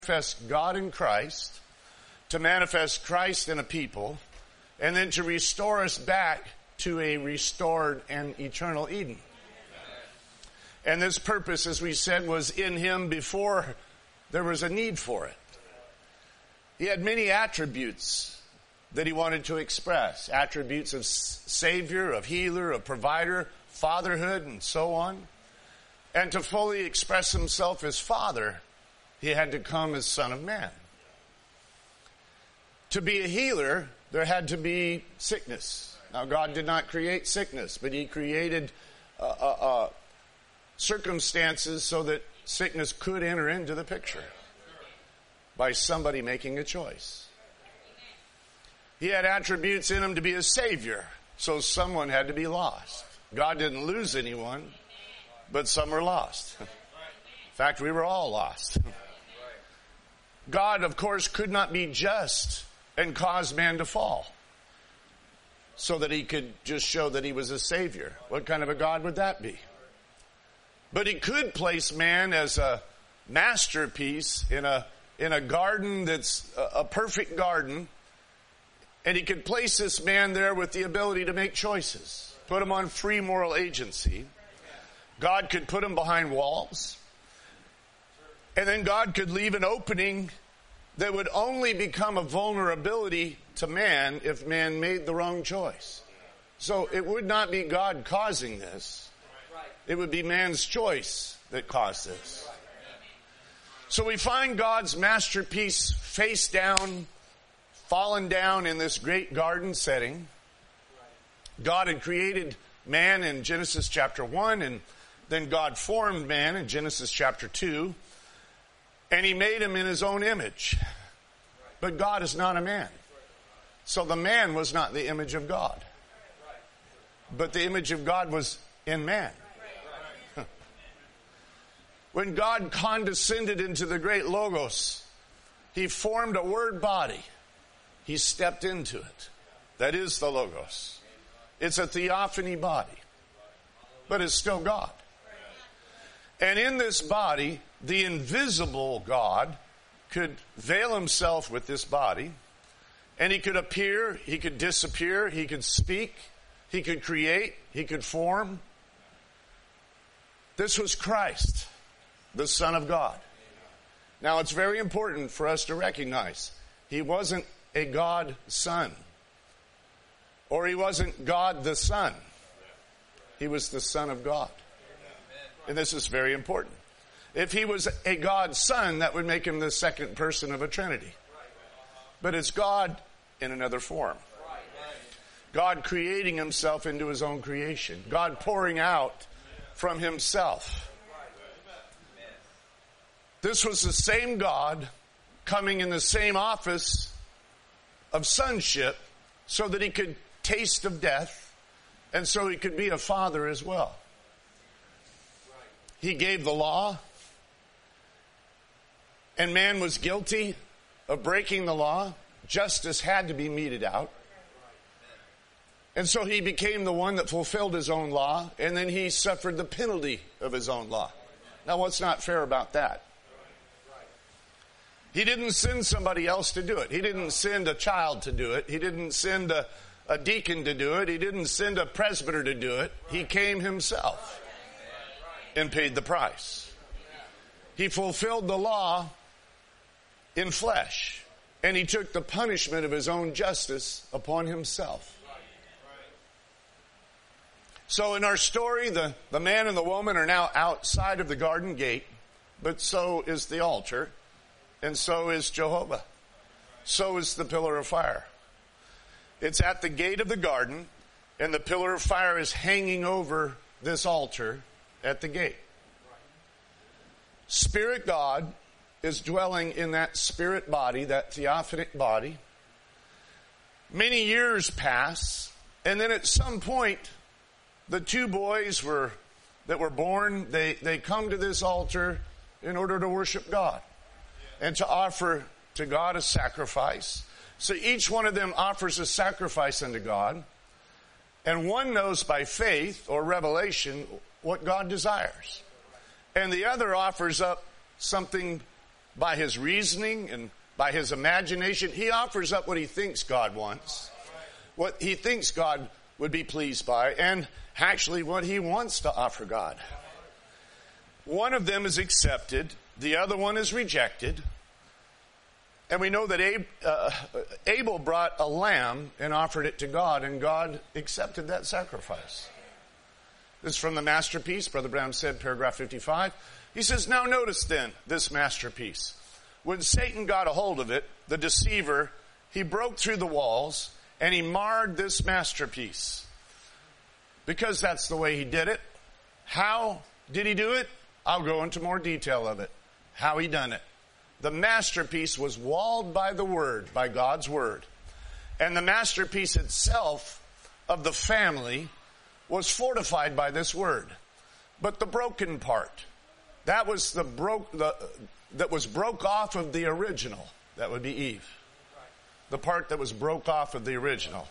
manifest God in Christ, to manifest Christ in a people, and then to restore us back to a restored and eternal Eden. And this purpose, as we said, was in him before there was a need for it. He had many attributes that he wanted to express. Attributes of Savior, of Healer, of Provider, fatherhood, and so on. And to fully express himself as Father, he had to come as Son of Man. To be a healer, there had to be sickness. Now, God did not create sickness, but he created circumstances so that sickness could enter into the picture by somebody making a choice. He had attributes in him to be a Savior, so someone had to be lost. God didn't lose anyone, but some were lost. In fact, we were all lost. God, of course, could not be just and cause man to fall so that he could just show that he was a Savior. What kind of a God would that be? But he could place man as a masterpiece in a garden that's a perfect garden, and he could place this man there with the ability to make choices, put him on free moral agency. God could put him behind walls, and then God could leave an opening that would only become a vulnerability to man if man made the wrong choice. So it would not be God causing this. It would be man's choice that caused this. So we find God's masterpiece face down, fallen down in this great garden setting. God had created man in Genesis chapter 1, and then God formed man in Genesis chapter 2. And he made him in his own image. But God is not a man. So the man was not the image of God. But the image of God was in man. When God condescended into the great Logos, he formed a word body. He stepped into it. That is the Logos. It's a theophany body. But it's still God. And in this body, the invisible God could veil himself with this body, and he could appear, he could disappear, he could speak, he could create, he could form. This was Christ, the Son of God. Now, it's very important for us to recognize he wasn't a God Son, or he wasn't God the Son. He was the Son of God. And this is very important. If he was a God Son, that would make him the second person of a Trinity. But it's God in another form. God creating himself into his own creation. God pouring out from himself. This was the same God coming in the same office of sonship so that he could taste of death and so he could be a father as well. He gave the law, and man was guilty of breaking the law. Justice had to be meted out. And so he became the one that fulfilled his own law, and then he suffered the penalty of his own law. Now, what's not fair about that? He didn't send somebody else to do it. He didn't send a child to do it. He didn't send a deacon to do it. He didn't send a presbyter to do it. He came himself and paid the price. He fulfilled the law in flesh, and he took the punishment of his own justice upon himself. So in our story, the man and the woman are now outside of the garden gate, but so is the altar, and so is Jehovah. So is the pillar of fire. It's at the gate of the garden, and the pillar of fire is hanging over this altar at the gate. Spirit God is dwelling in that spirit body, that theophanic body. Many years pass, and then at some point, the two boys that were born, they come to this altar in order to worship God and to offer to God a sacrifice. So each one of them offers a sacrifice unto God, and one knows by faith or revelation what God desires. And the other offers up something by his reasoning and by his imagination. He offers up what he thinks God wants, what he thinks God would be pleased by, and actually what he wants to offer God. One of them is accepted, the other one is rejected. And we know that Abel brought a lamb and offered it to God, and God accepted that sacrifice. This is from the masterpiece, Brother Brown said, paragraph 55. He says, now notice then this masterpiece. When Satan got a hold of it, the deceiver, he broke through the walls and he marred this masterpiece. Because that's the way he did it. How did he do it? I'll go into more detail of it. How he done it. The masterpiece was walled by the Word, by God's Word. And the masterpiece itself of the family was fortified by this Word. But the broken part, that was that was broke off of the original. That would be Eve. The part that was broke off of the original.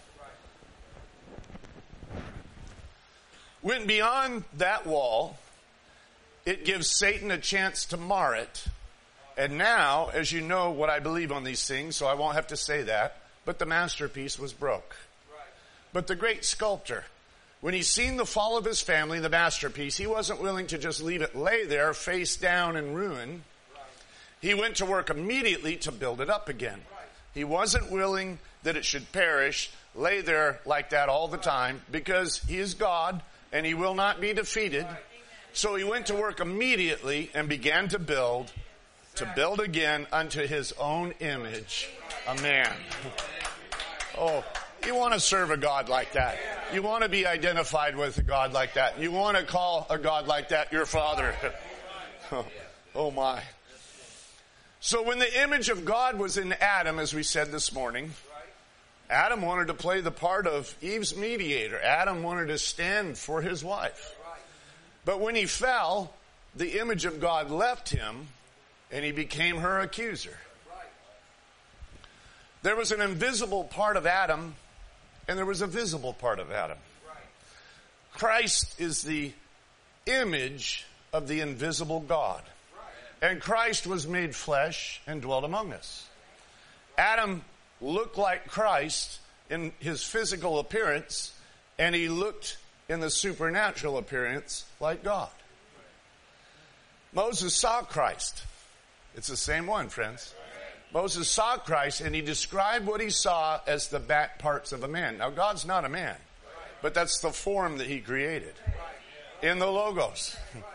Went beyond that wall. It gives Satan a chance to mar it. And now, as you know what I believe on these things, so I won't have to say that, but the masterpiece was broke. But the great sculptor, when he seen the fall of his family, the masterpiece, he wasn't willing to just leave it lay there, face down in ruin. He went to work immediately to build it up again. He wasn't willing that it should perish, lay there like that all the time, because he is God and he will not be defeated. So he went to work immediately and began to build again unto his own image, a man. Oh, you want to serve a God like that. You want to be identified with a God like that. You want to call a God like that your Father. Oh my. So when the image of God was in Adam, as we said this morning, Adam wanted to play the part of Eve's mediator. Adam wanted to stand for his wife. But when he fell, the image of God left him, and he became her accuser. There was an invisible part of Adam, and there was a visible part of Adam. Christ is the image of the invisible God. And Christ was made flesh and dwelt among us. Adam looked like Christ in his physical appearance, and he looked in the supernatural appearance like God. Moses saw Christ. It's the same one, friends. Moses saw Christ, and he described what he saw as the back parts of a man. Now, God's not a man, but that's the form that he created in the Logos.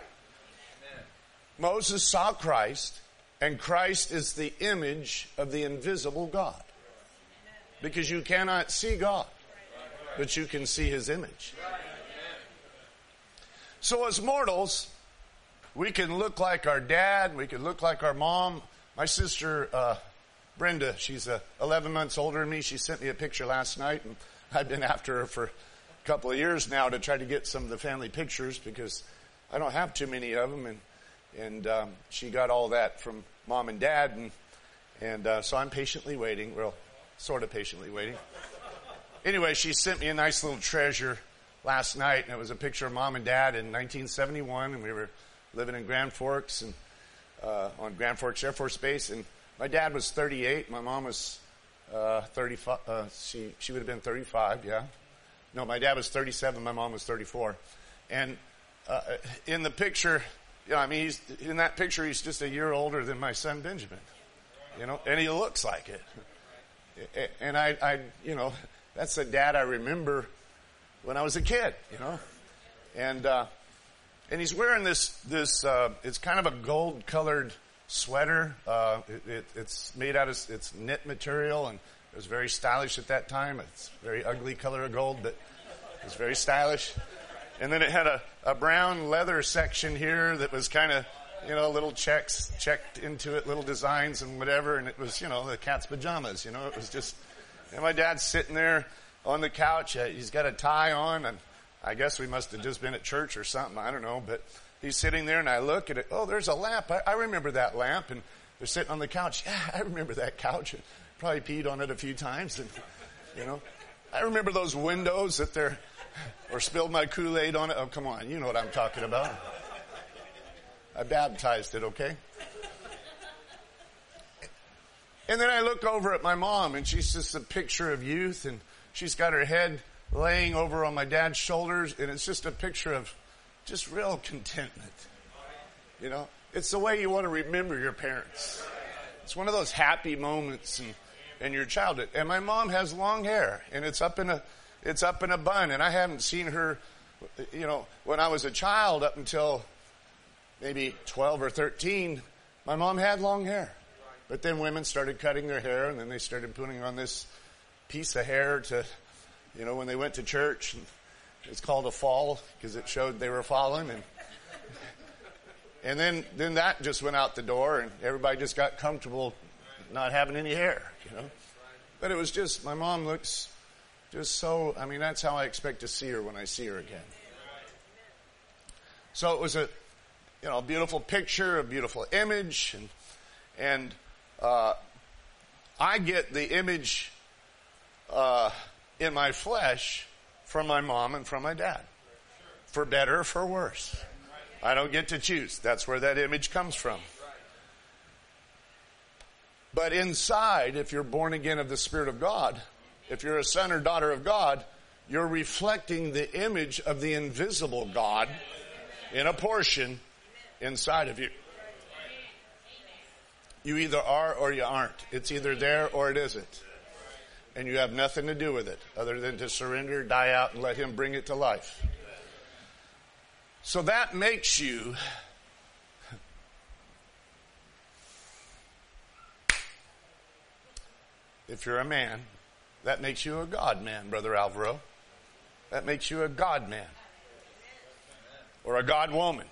Moses saw Christ, and Christ is the image of the invisible God. Because you cannot see God, but you can see his image. So as mortals, we can look like our dad, we can look like our mom. My sister, Brenda, she's 11 months older than me. She sent me a picture last night, and I've been after her for a couple of years now to try to get some of the family pictures because I don't have too many of them, and she got all that from mom and dad, and so I'm patiently waiting, well, sort of patiently waiting. Anyway, she sent me a nice little treasure last night, and it was a picture of mom and dad in 1971, and we were living in Grand Forks and on Grand Forks Air Force Base, and my dad was 38, my mom was 35. She would have been 35, yeah. No, my dad was 37, my mom was 34, and in the picture, he's in that picture. He's just a year older than my son Benjamin, and he looks like it. And I that's the dad I remember when I was a kid, and he's wearing this it's kind of a gold colored sweater. It's made out of, it's knit material, and it was very stylish at that time. It's a very ugly color of gold, but it was very stylish. And then it had a brown leather section here that was kind of, little checks checked into it, little designs and whatever. And it was, the cat's pajamas, it was just, and my dad's sitting there on the couch. He's got a tie on, and I guess we must have just been at church or something. I don't know, but he's sitting there, and I look at it. Oh, there's a lamp. I remember that lamp. And they're sitting on the couch. Yeah, I remember that couch. Probably peed on it a few times. And, I remember those windows that they're, or spilled my Kool-Aid on it. Oh, come on. You know what I'm talking about. I baptized it, okay? And then I look over at my mom, and she's just a picture of youth, and she's got her head laying over on my dad's shoulders, and it's just a picture of just real contentment. You know, it's the way you want to remember your parents. It's one of those happy moments in your childhood. And my mom has long hair, and it's up in a bun, and I haven't seen her, you know, when I was a child up until maybe 12 or 13, my mom had long hair. But then women started cutting their hair, and then they started putting on this piece of hair to, you know, when they went to church. And it's called a fall because it showed they were falling. And then that just went out the door, and everybody just got comfortable not having any hair, you know. But it was just, my mom looks just so, I mean, that's how I expect to see her when I see her again. So it was a, you know, a beautiful picture, a beautiful image, and I get the image in my flesh from my mom and from my dad, for better or for worse. I don't get to choose. That's where that image comes from. But inside, if you're born again of the Spirit of God, if you're a son or daughter of God, you're reflecting the image of the invisible God in a portion inside of you. You either are or you aren't. It's either there or it isn't. And you have nothing to do with it other than to surrender, die out, and let Him bring it to life. So that makes you if you're a man, that makes you a God man, Brother Alvaro. That makes you a God man. Or a God woman.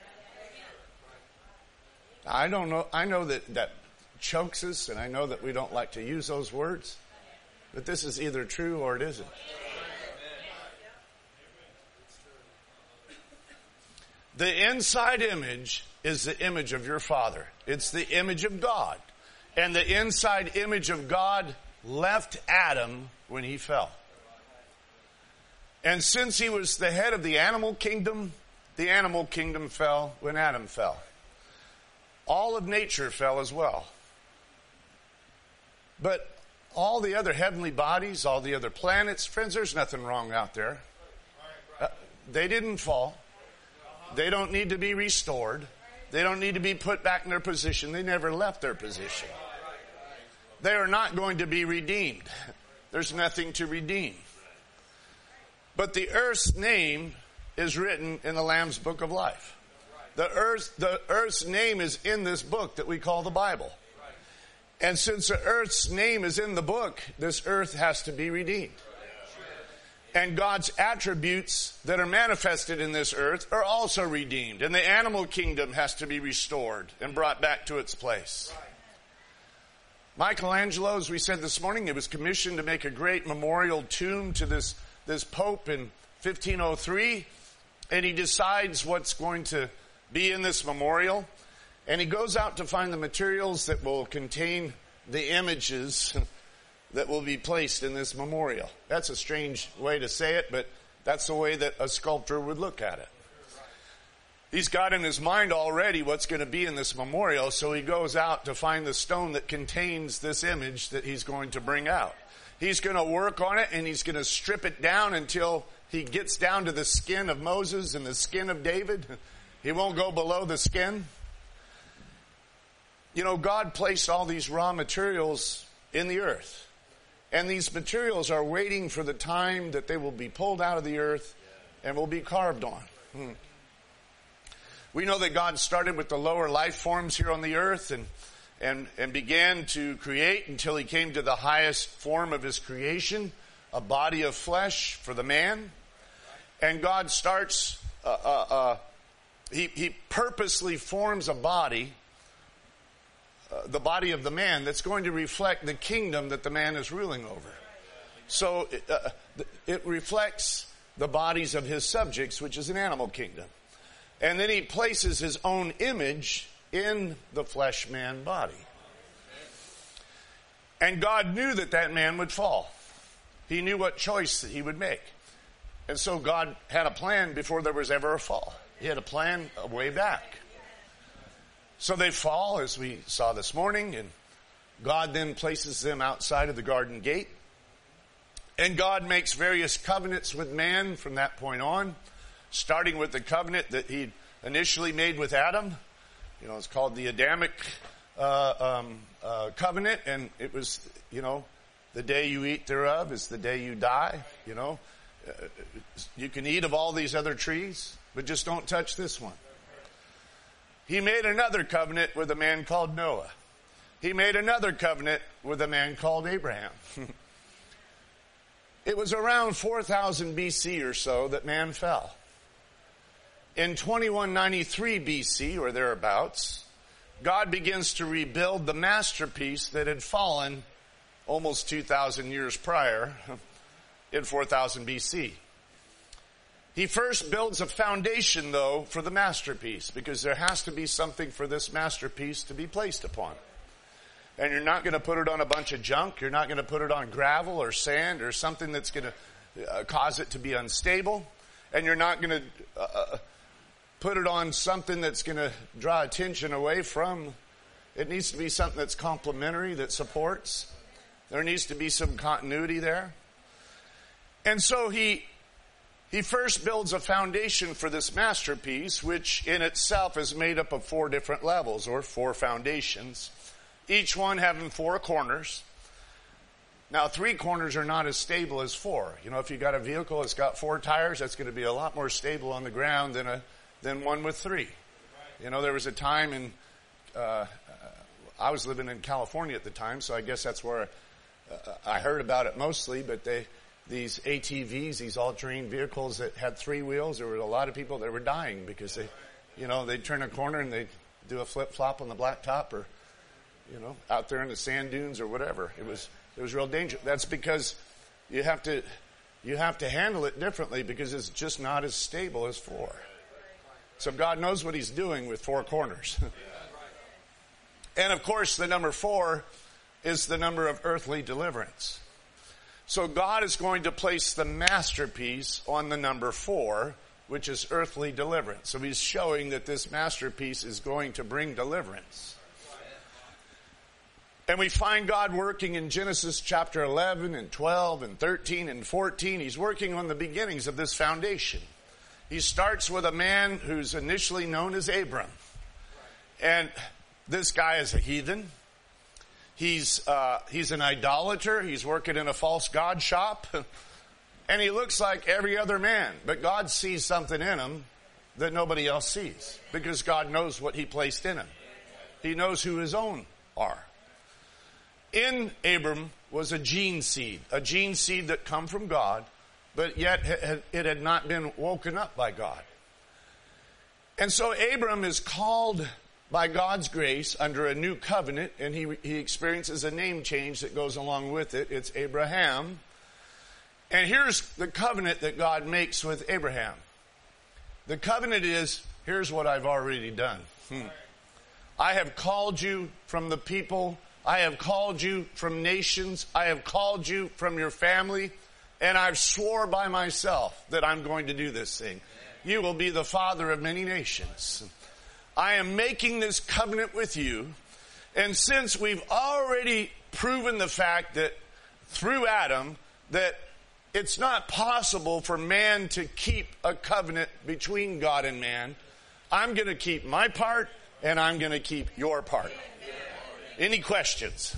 I don't know. I know that chokes us, and I know that we don't like to use those words. But this is either true or it isn't. The inside image is the image of your Father. It's the image of God. And the inside image of God left Adam when he fell. And since he was the head of the animal kingdom fell when Adam fell. All of nature fell as well. But all the other heavenly bodies, all the other planets, friends, there's nothing wrong out there. They didn't fall. They don't need to be restored. They don't need to be put back in their position. They never left their position. They are not going to be redeemed. There's nothing to redeem. But the earth's name is written in the Lamb's Book of Life. The earth's name is in this book that we call the Bible. And since the earth's name is in the book, this earth has to be redeemed. And God's attributes that are manifested in this earth are also redeemed. And the animal kingdom has to be restored and brought back to its place. Michelangelo, as we said this morning, he was commissioned to make a great memorial tomb to this Pope in 1503. And he decides what's going to be in this memorial. And he goes out to find the materials that will contain the images that will be placed in this memorial. That's a strange way to say it, but that's the way that a sculptor would look at it. He's got in his mind already what's going to be in this memorial, so he goes out to find the stone that contains this image that he's going to bring out. He's going to work on it, and he's going to strip it down until he gets down to the skin of Moses and the skin of David. He won't go below the skin. You know, God placed all these raw materials in the earth. And these materials are waiting for the time that they will be pulled out of the earth and will be carved on. We know that God started with the lower life forms here on the earth and began to create until He came to the highest form of His creation, a body of flesh for the man. And God starts, He purposely forms a body, the body of the man, that's going to reflect the kingdom that the man is ruling over. So it reflects the bodies of His subjects, which is an animal kingdom. And then He places His own image in the flesh man body. And God knew that man would fall. He knew what choice that He would make. And so God had a plan before there was ever a fall. He had a plan way back. So they fall, as we saw this morning, God then places them outside of the garden gate. And God makes various covenants with man from that point on, starting with the covenant that he initially made with Adam. You know, it's called the Adamic covenant, and it was, you know, the day you eat thereof is the day you die. You know, you can eat of all these other trees, but just don't touch this one. He made another covenant with a man called Noah. He made another covenant with a man called Abraham. It was around 4000 BC or so that man fell. In 2193 BC, or thereabouts, God begins to rebuild the masterpiece that had fallen almost 2,000 years prior in 4000 BC. He first builds a foundation, though, for the masterpiece, because there has to be something for this masterpiece to be placed upon. And you're not going to put it on a bunch of junk. You're not going to put it on gravel or sand or something that's going to cause it to be unstable. And you're not going to put it on something that's going to draw attention away from. It needs to be something that's complementary, that supports. There needs to be some continuity there. And so he first builds a foundation for this masterpiece, which in itself is made up of 4 different levels, or 4 foundations, each one having 4 corners. Now, 3 corners are not as stable as 4. You know, if you got a vehicle that's got 4 tires, that's going to be a lot more stable on the ground than one with 3. You know, there was a time in, I was living in California at the time, so I guess that's where I heard about it mostly, but these ATVs, these all-terrain vehicles that had 3 wheels, there were a lot of people that were dying because they'd turn a corner and they'd do a flip-flop on the blacktop, or, you know, out there in the sand dunes or whatever. It was real dangerous. That's because you have to handle it differently, because it's just not as stable as 4. So God knows what he's doing with 4 corners. And of course, the number 4 is the number of earthly deliverance. So God is going to place the masterpiece on the number 4, which is earthly deliverance. So he's showing that this masterpiece is going to bring deliverance. And we find God working in Genesis chapter 11 and 12 and 13 and 14. He's working on the beginnings of this foundation. He starts with a man who's initially known as Abram. And this guy is a heathen. He's an idolater. He's working in a false god shop. And he looks like every other man. But God sees something in him that nobody else sees, because God knows what he placed in him. He knows who his own are. In Abram was a gene seed that come from God, but yet it had not been woken up by God. And so Abram is called by God's grace under a new covenant, and he experiences a name change that goes along with it. It's Abraham. And here's the covenant that God makes with Abraham. The covenant is, here's what I've already done. I have called you from the people. I have called you from nations. I have called you from your family. And I've swore by myself that I'm going to do this thing. You will be the father of many nations. I am making this covenant with you. And since we've already proven the fact that through Adam, that it's not possible for man to keep a covenant between God and man, I'm going to keep my part and I'm going to keep your part. Any questions?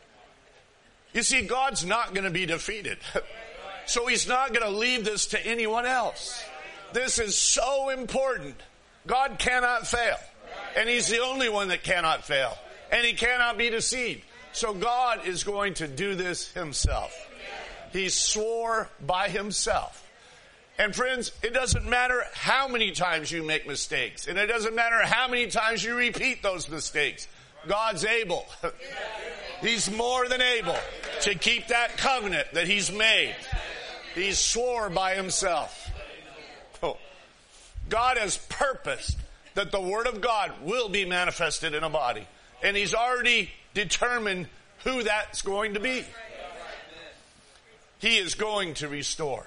You see, God's not going to be defeated. So he's not going to leave this to anyone else. This is so important. God cannot fail. And he's the only one that cannot fail. And he cannot be deceived. So God is going to do this himself. He swore by himself. And friends, it doesn't matter how many times you make mistakes. And it doesn't matter how many times you repeat those mistakes. God's able. He's more than able to keep that covenant that he's made. He swore by himself. Oh. God has purposed that the Word of God will be manifested in a body. And he's already determined who that's going to be. He is going to restore.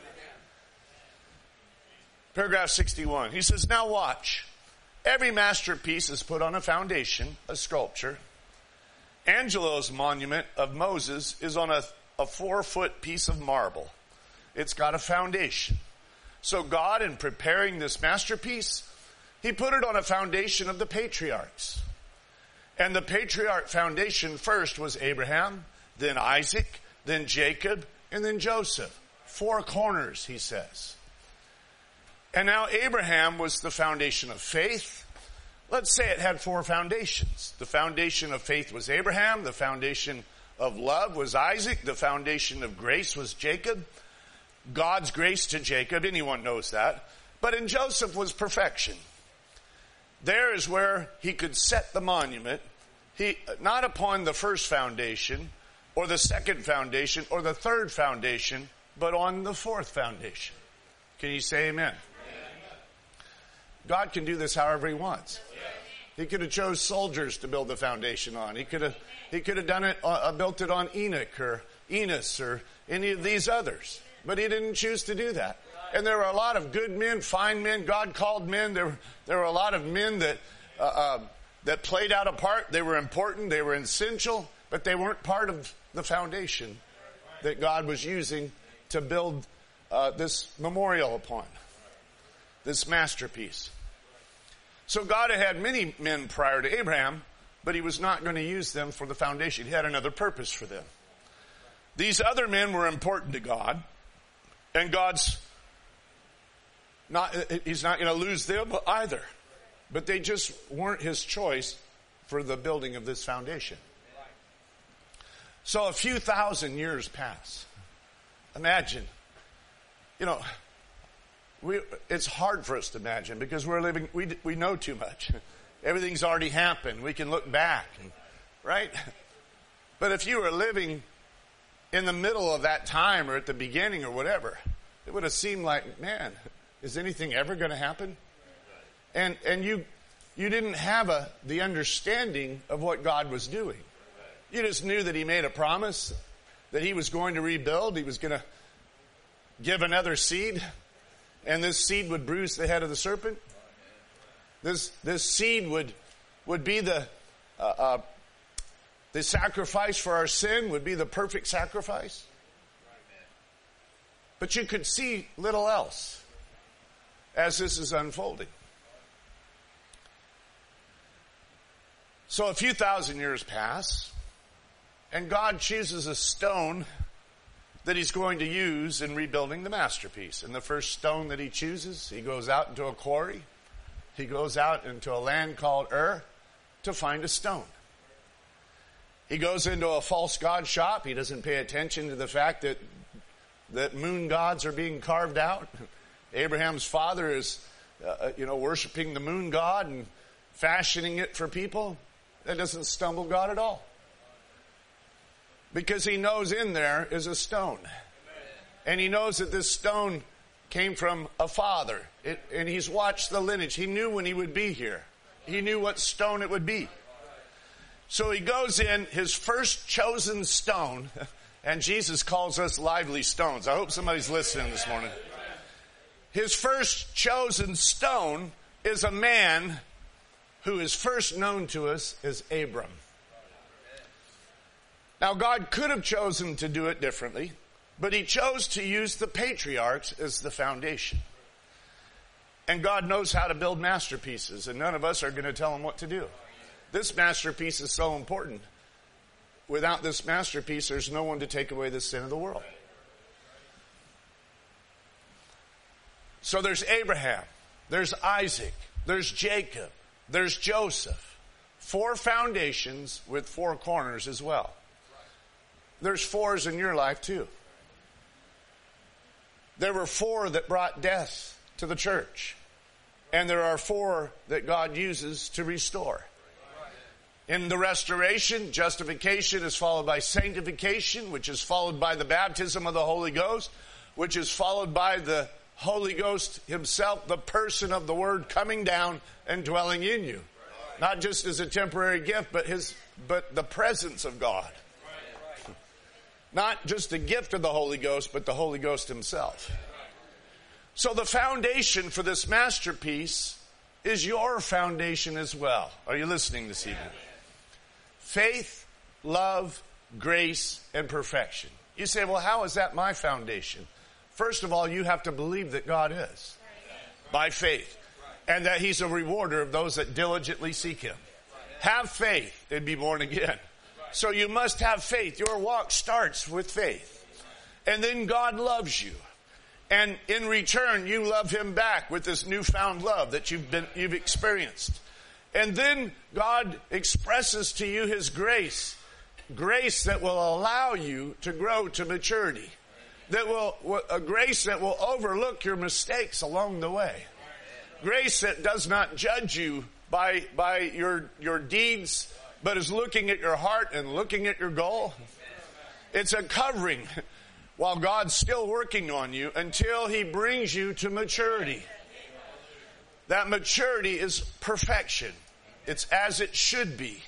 Paragraph 61. He says, now watch. Every masterpiece is put on a foundation, a sculpture. Angelo's monument of Moses is on a 4-foot piece of marble. It's got a foundation. So God, in preparing this masterpiece, he put it on a foundation of the patriarchs. And the patriarch foundation first was Abraham, then Isaac, then Jacob, and then Joseph. 4 corners, he says. And now Abraham was the foundation of faith. Let's say it had 4 foundations. The foundation of faith was Abraham. The foundation of love was Isaac. The foundation of grace was Jacob. God's grace to Jacob, anyone knows that. But in Joseph was perfection. There is where he could set the monument, not upon the first foundation, or the second foundation, or the third foundation, but on the 4th foundation. Can you say amen? God can do this however he wants. He could have chose soldiers to build the foundation on. He could have done it, built it on Enoch or Enos or any of these others. But he didn't choose to do that. And there were a lot of good men, fine men, God called men. There were a lot of men that played out a part. They were important, they were essential, but they weren't part of the foundation that God was using to build this memorial upon, this masterpiece. So God had many men prior to Abraham, but he was not going to use them for the foundation. He had another purpose for them. These other men were important to God, and he's not going to lose them either. But they just weren't his choice for the building of this foundation. So a few thousand years pass. Imagine, it's hard for us to imagine because we're living, we know too much. Everything's already happened. We can look back, right? But if you were living in the middle of that time or at the beginning or whatever, it would have seemed like, man, is anything ever going to happen? And you didn't have the understanding of what God was doing. You just knew that he made a promise, that he was going to rebuild. He was going to give another seed, and this seed would bruise the head of the serpent. This seed would be the sacrifice for our sin, would be the perfect sacrifice. But you could see little else as this is unfolding. So a few thousand years pass, and God chooses a stone that he's going to use in rebuilding the masterpiece. And the first stone that he chooses, he goes out into a quarry. He goes out into a land called Ur to find a stone. He goes into a false god shop. He doesn't pay attention to the fact that moon gods are being carved out. Abraham's father is, worshiping the moon god and fashioning it for people. That doesn't stumble God at all. Because he knows in there is a stone. And he knows that this stone came from a father. And he's watched the lineage. He knew when he would be here. He knew what stone it would be. So he goes in, his first chosen stone, and Jesus calls us lively stones. I hope somebody's listening this morning. His first chosen stone is a man who is first known to us as Abram. Now, God could have chosen to do it differently, but he chose to use the patriarchs as the foundation. And God knows how to build masterpieces, and none of us are going to tell him what to do. This masterpiece is so important. Without this masterpiece, there's no one to take away the sin of the world. So there's Abraham, there's Isaac, there's Jacob, there's Joseph. 4 foundations with 4 corners as well. There's 4s in your life too. There were 4 that brought death to the church. And there are 4 that God uses to restore. In the restoration, justification is followed by sanctification, which is followed by the baptism of the Holy Ghost, which is followed by the Holy Ghost himself, the person of the Word coming down and dwelling in you. Not just as a temporary gift, but the presence of God. Not just the gift of the Holy Ghost, but the Holy Ghost himself. So the foundation for this masterpiece is your foundation as well. Are you listening this evening? Faith love, grace, and perfection. You say, well, how is that my foundation? First of all, you have to believe that God is by faith and that he's a rewarder of those that diligently seek him. Have faith and be born again. So you must have faith. Your walk starts with faith. And then God loves you. And in return, you love him back with this newfound love that you've experienced. And then God expresses to you his grace. Grace that will allow you to grow to maturity. A grace that will overlook your mistakes along the way. Grace that does not judge you by your deeds, but is looking at your heart and looking at your goal. It's a covering while God's still working on you until he brings you to maturity. That maturity is perfection. It's as it should be.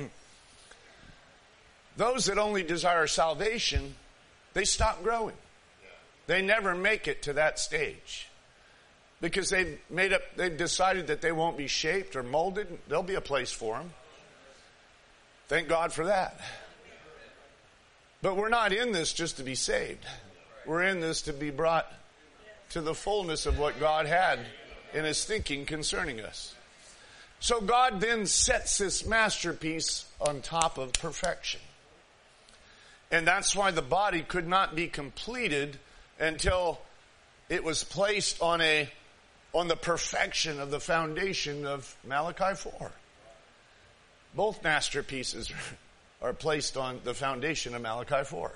Those that only desire salvation, they stop growing. They never make it to that stage. Because they've decided that they won't be shaped or molded. There'll be a place for them. Thank God for that. But we're not in this just to be saved. We're in this to be brought to the fullness of what God had in his thinking concerning us. So God then sets this masterpiece on top of perfection. And that's why the body could not be completed until it was placed on the perfection of the foundation of Malachi 4. Both masterpieces are placed on the foundation of Malachi 4.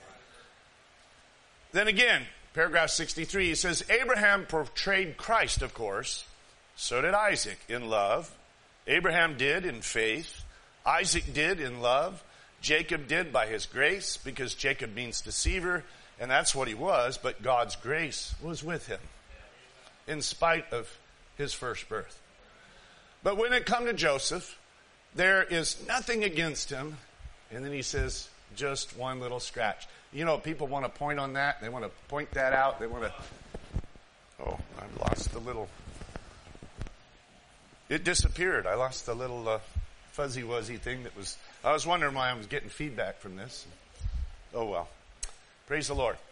Then again, paragraph 63, he says, Abraham portrayed Christ, of course. So did Isaac in love. Abraham did in faith. Isaac did in love. Jacob did by his grace, because Jacob means deceiver, and that's what he was, but God's grace was with him in spite of his first birth. But when it come to Joseph, there is nothing against him, and then he says, just one little scratch. You know, people want to point on that. They want to point that out. They want to, I lost the little, it disappeared. I lost the little fuzzy-wuzzy thing I was wondering why I was getting feedback from this. Oh well. Praise the Lord.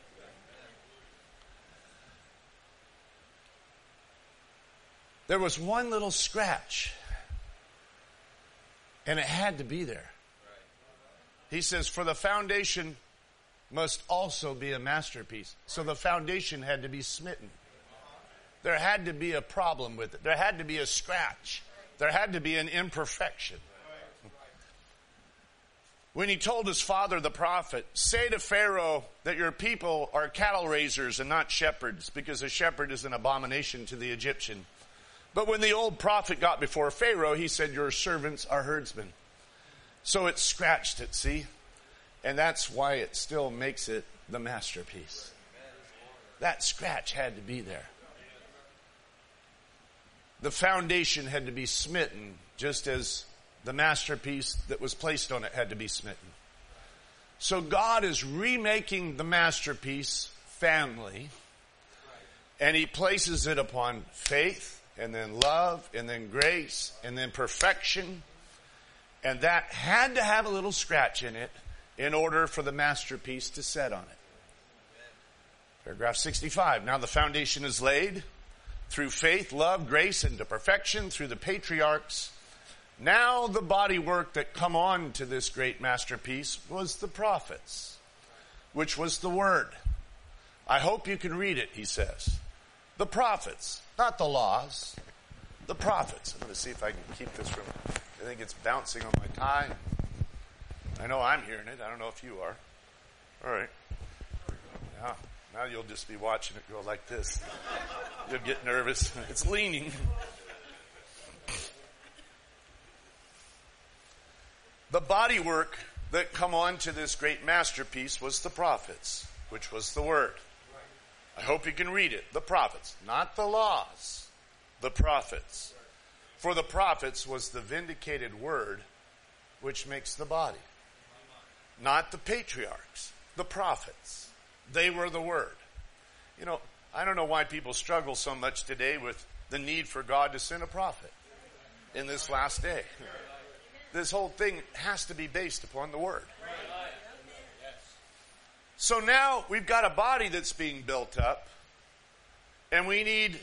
There was one little scratch, and it had to be there. He says, for the foundation must also be a masterpiece. So the foundation had to be smitten. There had to be a problem with it. There had to be a scratch. There had to be an imperfection. When he told his father, the prophet, say to Pharaoh that your people are cattle raisers and not shepherds, because a shepherd is an abomination to the Egyptian. But when the old prophet got before Pharaoh, he said, your servants are herdsmen. So it scratched it, see? And that's why it still makes it the masterpiece. That scratch had to be there. The foundation had to be smitten, just as the masterpiece that was placed on it had to be smitten. So God is remaking the masterpiece family, and he places it upon faith, and then love, and then grace, and then perfection. And that had to have a little scratch in it in order for the masterpiece to set on it. Paragraph 65. Now the foundation is laid through faith, love, grace, and to perfection through the patriarchs. Now the body work that come on to this great masterpiece was the prophets, which was the word. I hope you can read it, he says. The prophets, not the laws, the prophets. I'm going to see if I can keep this from, I think it's bouncing on my tie. I know I'm hearing it. I don't know if you are. All right. Now you'll just be watching it go like this. You'll get nervous. It's leaning. The body work that come on to this great masterpiece was the prophets, which was the word. I hope you can read it. The prophets, not the laws, the prophets. For the prophets was the vindicated word which makes the body. Not the patriarchs, the prophets. They were the word. You know, I don't know why people struggle so much today with the need for God to send a prophet in this last day. this whole thing has to be based upon the Word. So now we've got a body that's being built up, and we need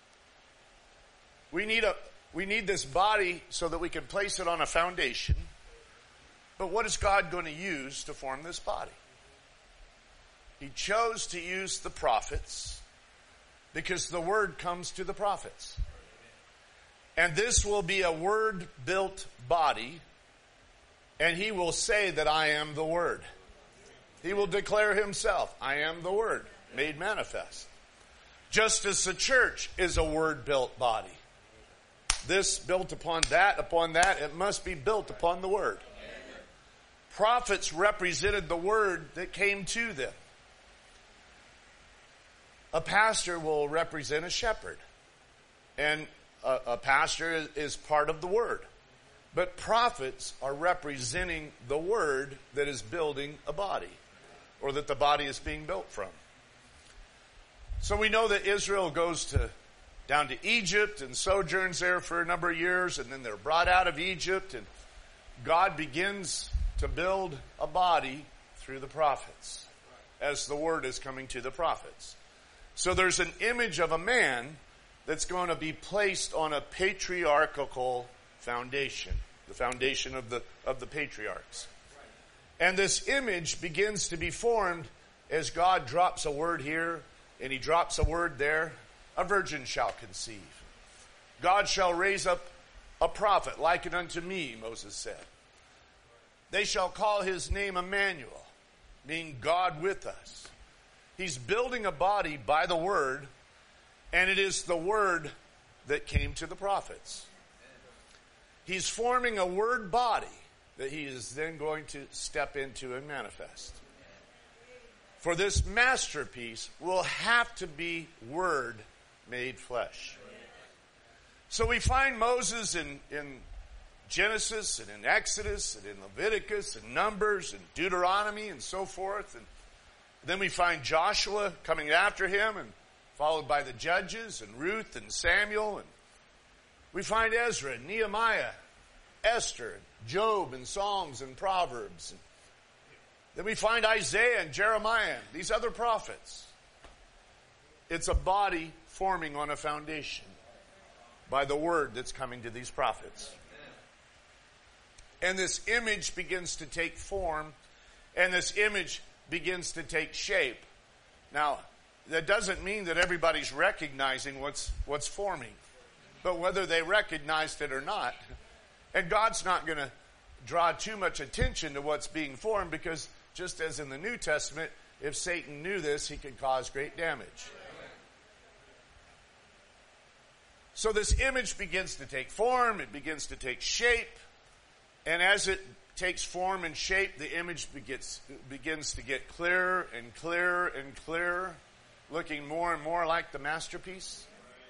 this body so that we can place it on a foundation. But what is God going to use to form this body? He chose to use the prophets because the Word comes to the prophets. And this will be a Word-built body, and He will say that I am the Word. He will declare Himself, I am the Word, made manifest. Just as the church is a Word-built body. This built upon that, it must be built upon the Word. Prophets represented the Word that came to them. A pastor will represent a shepherd. And a pastor is part of the Word. But prophets are representing the Word that is building a body, or that the body is being built from. So we know that Israel goes down to Egypt and sojourns there for a number of years, and then they're brought out of Egypt, and God begins to build a body through the prophets as the Word is coming to the prophets. So there's an image of a man that's going to be placed on a patriarchal foundation, the foundation of the patriarchs. And this image begins to be formed as God drops a word here and He drops a word there. A virgin shall conceive. God shall raise up a prophet like it unto me, Moses said. They shall call His name Emmanuel, meaning God with us. He's building a body by the Word, and it is the Word that came to the prophets. He's forming a Word body that He is then going to step into and manifest. For this masterpiece will have to be Word made flesh. So we find Moses in Genesis and in Exodus and in Leviticus and Numbers and Deuteronomy and so forth. And then we find Joshua coming after him, and followed by the Judges and Ruth and Samuel. And we find Ezra and Nehemiah, Esther, and Job and Psalms and Proverbs. And then we find Isaiah and Jeremiah, these other prophets. It's a body forming on a foundation by the Word that's coming to these prophets. And this image begins to take form, and this image begins to take shape. Now, that doesn't mean that everybody's recognizing what's forming, but whether they recognized it or not. And God's not going to draw too much attention to what's being formed, because just as in the New Testament, if Satan knew this, he could cause great damage. So this image begins to take form, it begins to take shape, and as it takes form and shape, the image begins to get clearer and clearer and clearer, looking more and more like the masterpiece.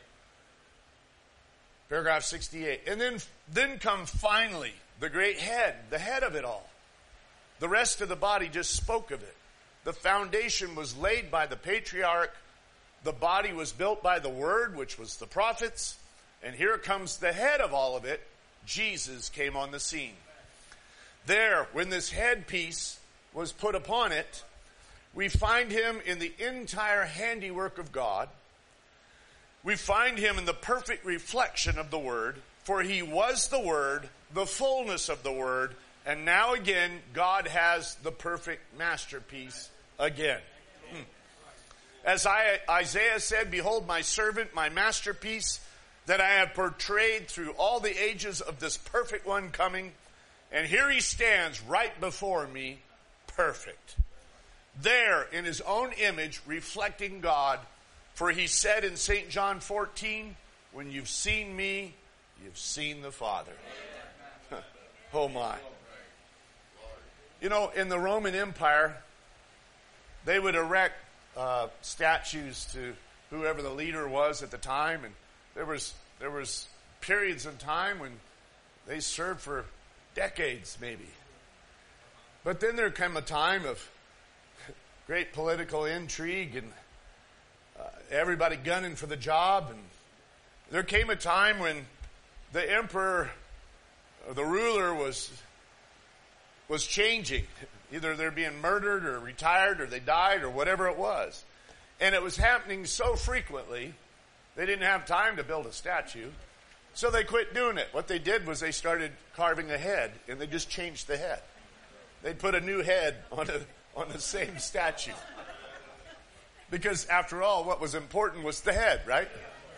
Paragraph 68. And then come finally the great head, the head of it all. The rest of the body just spoke of it. The foundation was laid by the patriarch. The body was built by the Word, which was the prophets. And here comes the head of all of it. Jesus came on the scene. There, when this headpiece was put upon it, we find Him in the entire handiwork of God. We find Him in the perfect reflection of the Word, for He was the Word, the fullness of the Word, and now again, God has the perfect masterpiece again. As Isaiah said, behold my servant, my masterpiece, that I have portrayed through all the ages of this perfect one coming, and here He stands right before me, perfect. There, in His own image, reflecting God, for He said in St. John 14, when you've seen me, you've seen the Father. Oh my. You know, in the Roman Empire, they would erect statues to whoever the leader was at the time, and there was periods of time when they served for decades maybe. But then there came a time of great political intrigue and everybody gunning for the job, and there came a time when the emperor the ruler was changing. Either they're being murdered or retired or they died or whatever it was. And it was happening so frequently, they didn't have time to build a statue. So they quit doing it. What they did was they started carving a head, and they just changed the head. They'd put a new head on the same statue. Because after all, what was important was the head, right?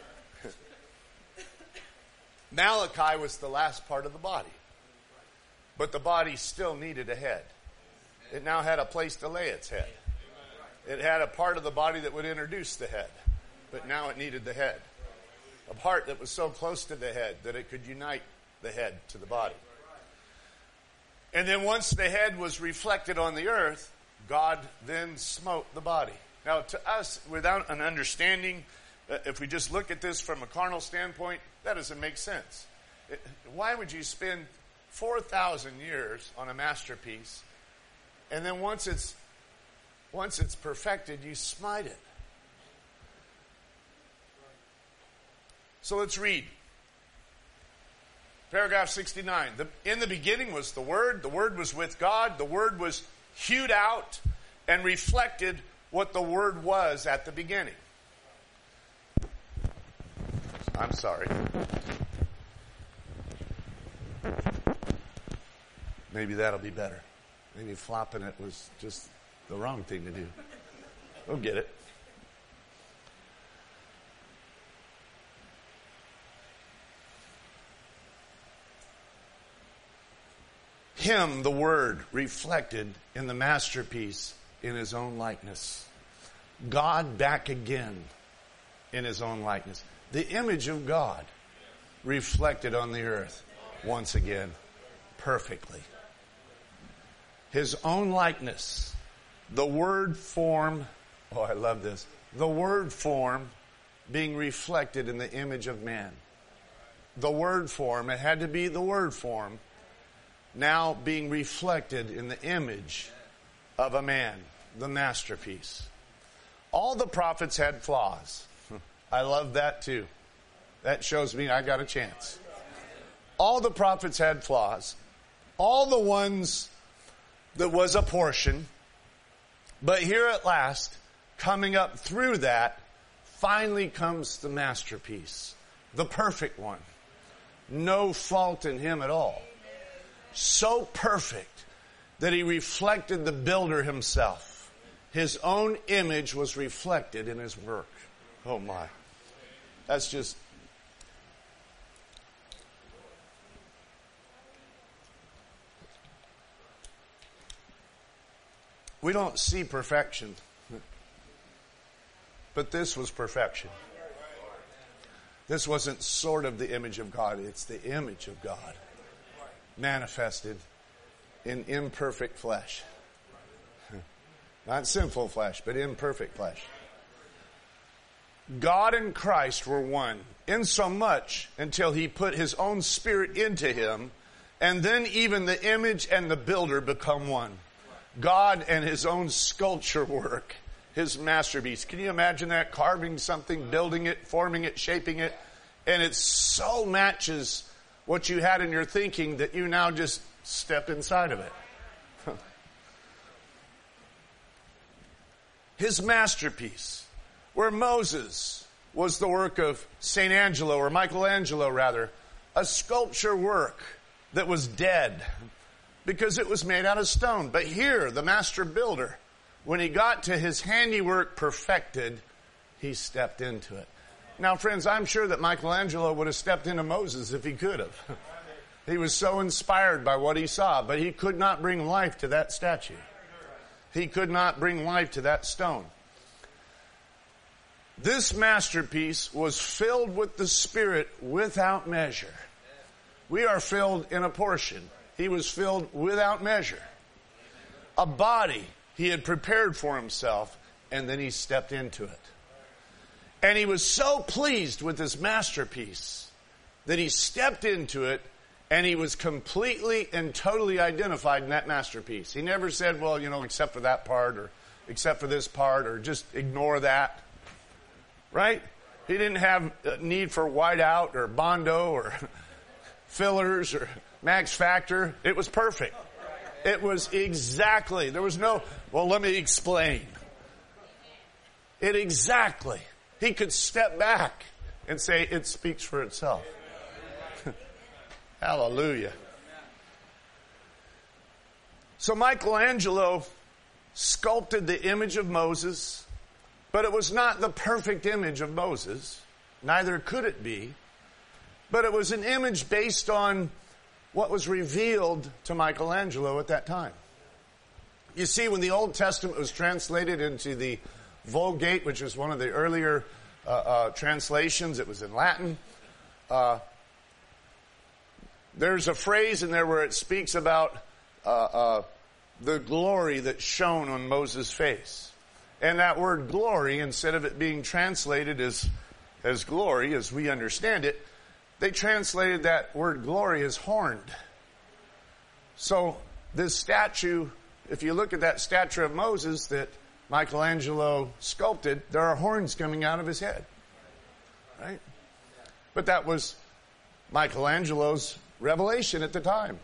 Malachi was the last part of the body. But the body still needed a head. It now had a place to lay its head. It had a part of the body that would introduce the head. But now it needed the head. A part that was so close to the head that it could unite the head to the body. And then once the head was reflected on the earth, God then smote the body. Now to us, without an understanding, if we just look at this from a carnal standpoint, that doesn't make sense. Why would you spend 4,000 years on a masterpiece, and then once it's perfected, you smite it? So let's read. Paragraph 69. In the beginning was the Word was with God, the Word was hewed out and reflected what the Word was at the beginning. I'm sorry. Maybe that'll be better. Maybe flopping it was just the wrong thing to do. We'll get it. Him, the Word, reflected in the masterpiece in His own likeness. God back again in His own likeness. The image of God reflected on the earth once again perfectly. His own likeness. The Word form, oh, I love this. The Word form being reflected in the image of man. The Word form, it had to be the Word form, now being reflected in the image of a man, the masterpiece. All the prophets had flaws. I love that too. That shows me I got a chance. All the prophets had flaws. All the ones that was a portion. But here at last, coming up through that, finally comes the masterpiece. The perfect one. No fault in Him at all. So perfect that He reflected the builder Himself. His own image was reflected in His work. Oh my. That's just... We don't see perfection. But this was perfection. This wasn't sort of the image of God. It's the image of God. Manifested in imperfect flesh. Not sinful flesh, but imperfect flesh. God and Christ were one, insomuch until He put His own Spirit into Him, and then even the image and the builder become one. God and His own sculpture work, His masterpiece. Can you imagine that? Carving something, building it, forming it, shaping it, and it so matches what you had in your thinking that you now just step inside of it. His masterpiece, where Moses was the work of St. Angelo, or Michelangelo rather, a sculpture work that was dead because it was made out of stone. But here, the master builder, when he got to his handiwork perfected, he stepped into it. Now, friends, I'm sure that Michelangelo would have stepped into Moses if he could have. He was so inspired by what he saw, but he could not bring life to that statue. He could not bring life to that stone. This masterpiece was filled with the Spirit without measure. We are filled in a portion. He was filled without measure. A body He had prepared for Himself, and then He stepped into it. And He was so pleased with His masterpiece that He stepped into it, and He was completely and totally identified in that masterpiece. He never said, well, except for that part, or except for this part, or just ignore that. Right? He didn't have a need for whiteout or Bondo or fillers or Max Factor, it was perfect. It was exactly, there was no, well, let me explain. It exactly. He could step back and say, it speaks for itself. Hallelujah. So Michelangelo sculpted the image of Moses, but it was not the perfect image of Moses. Neither could it be. But it was an image based on what was revealed to Michelangelo at that time. You see, when the Old Testament was translated into the Vulgate, which was one of the earlier translations, it was in Latin. There's a phrase in there where it speaks about the glory that shone on Moses' face. And that word glory, instead of it being translated as glory, as we understand it, they translated that word glory as horned. So this statue, if you look at that statue of Moses that Michelangelo sculpted, there are horns coming out of his head. Right? But that was Michelangelo's revelation at the time.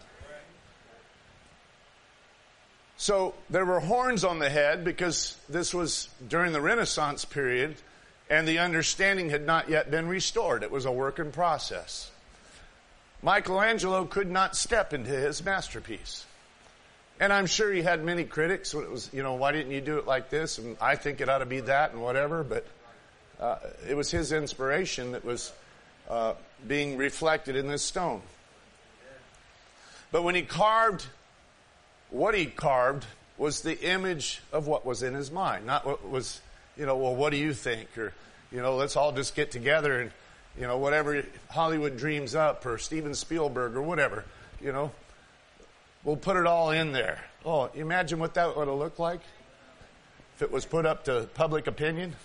So there were horns on the head because this was during the Renaissance period and the understanding had not yet been restored. It was a work in process. Michelangelo could not step into his masterpiece. And I'm sure he had many critics when it was, why didn't you do it like this? And I think it ought to be that and whatever. But it was his inspiration that was being reflected in this stone. But when he carved, what he carved was the image of what was in his mind, not what was, well, what do you think? Or, let's all just get together and, whatever Hollywood dreams up or Steven Spielberg or whatever, we'll put it all in there. Oh, imagine what that would have looked like if it was put up to public opinion.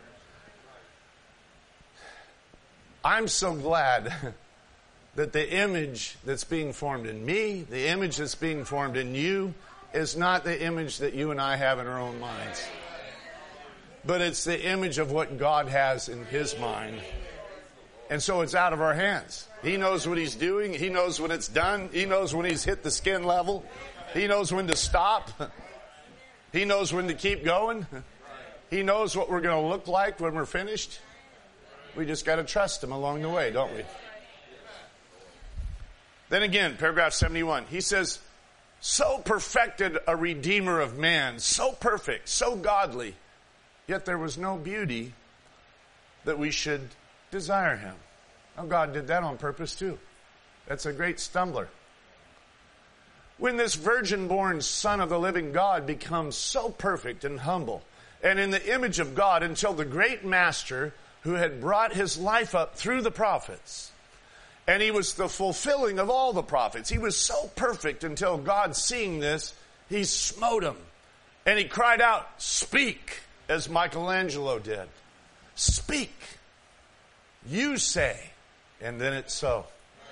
I'm so glad that the image that's being formed in me, the image that's being formed in you, is not the image that you and I have in our own minds. But it's the image of what God has in His mind. And so it's out of our hands. He knows what He's doing. He knows when it's done. He knows when He's hit the skin level. He knows when to stop. He knows when to keep going. He knows what we're going to look like when we're finished. We just got to trust Him along the way, don't we? Then again, paragraph 71, he says, so perfected a Redeemer of man, so perfect, so godly, yet there was no beauty that we should desire Him. Now God did that on purpose too. That's a great stumbler. When this virgin-born Son of the living God becomes so perfect and humble and in the image of God until the great Master who had brought His life up through the prophets, and He was the fulfilling of all the prophets. He was so perfect until God, seeing this, He smote Him. And He cried out, speak, as Michelangelo did. Speak. You say. And then it's so.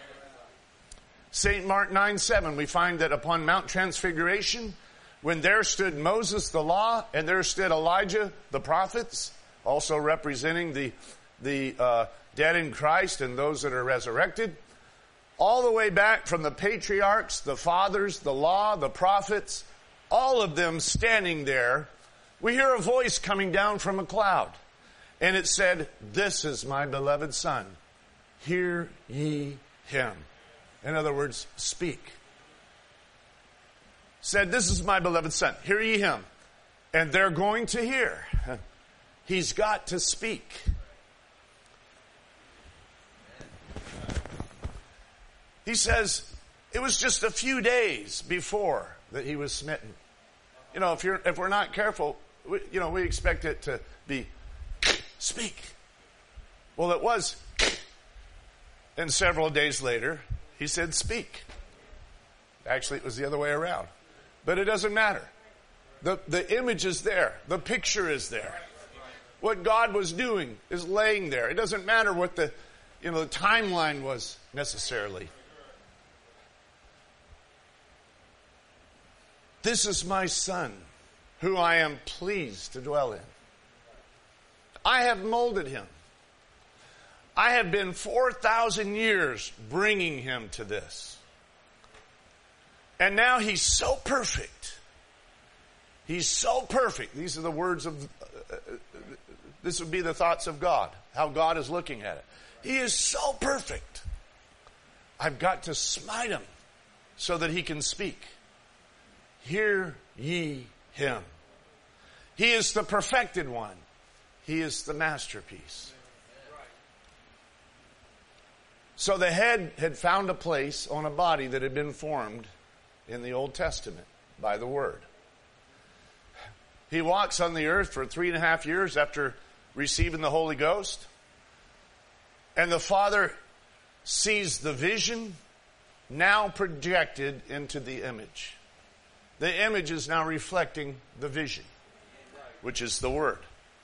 St. Mark 9:7, we find that upon Mount Transfiguration, when there stood Moses, the law, and there stood Elijah, the prophets, also representing the dead in Christ and those that are resurrected, all the way back from the patriarchs, the fathers, the law, the prophets, all of them standing there, we hear a voice coming down from a cloud. And it said, this is my beloved Son. Hear ye Him. In other words, speak. Said, this is my beloved Son. Hear ye Him. And they're going to hear. He's got to speak. He says it was just a few days before that He was smitten. If we're not careful, we expect it to be speak. Well, it was, and several days later, He said speak. Actually, it was the other way around. But it doesn't matter. The image is there. The picture is there. What God was doing is laying there. It doesn't matter what the timeline was necessarily. This is my Son, who I am pleased to dwell in. I have molded Him. I have been 4,000 years bringing Him to this. And now he's so perfect. He's so perfect. These are the words of, this would be the thoughts of God, how God is looking at it. He is so perfect. I've got to smite him so that he can speak. Hear ye him. He is the perfected one. He is the masterpiece. So the head had found a place on a body that had been formed in the Old Testament by the Word. He walks on the earth for 3.5 years after receiving the Holy Ghost. And the Father sees the vision now projected into the image. The image is now reflecting the vision, which is the Word.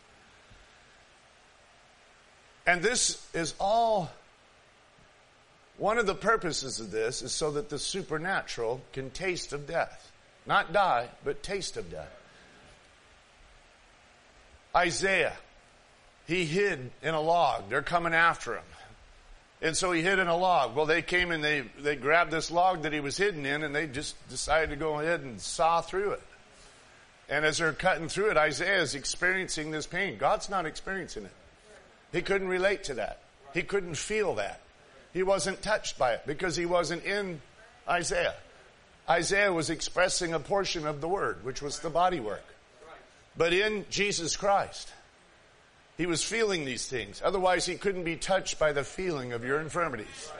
And this is all, one of the purposes of this is so that the supernatural can taste of death. Not die, but taste of death. Isaiah, he hid in a log. They're coming after him. And so he hid in a log. Well, they came and they grabbed this log that he was hidden in, and they just decided to go ahead and saw through it. And as they're cutting through it, Isaiah is experiencing this pain. God's not experiencing it. He couldn't relate to that. He couldn't feel that. He wasn't touched by it because he wasn't in Isaiah. Isaiah was expressing a portion of the Word, which was the body work. But in Jesus Christ, he was feeling these things. Otherwise, he couldn't be touched by the feeling of your infirmities.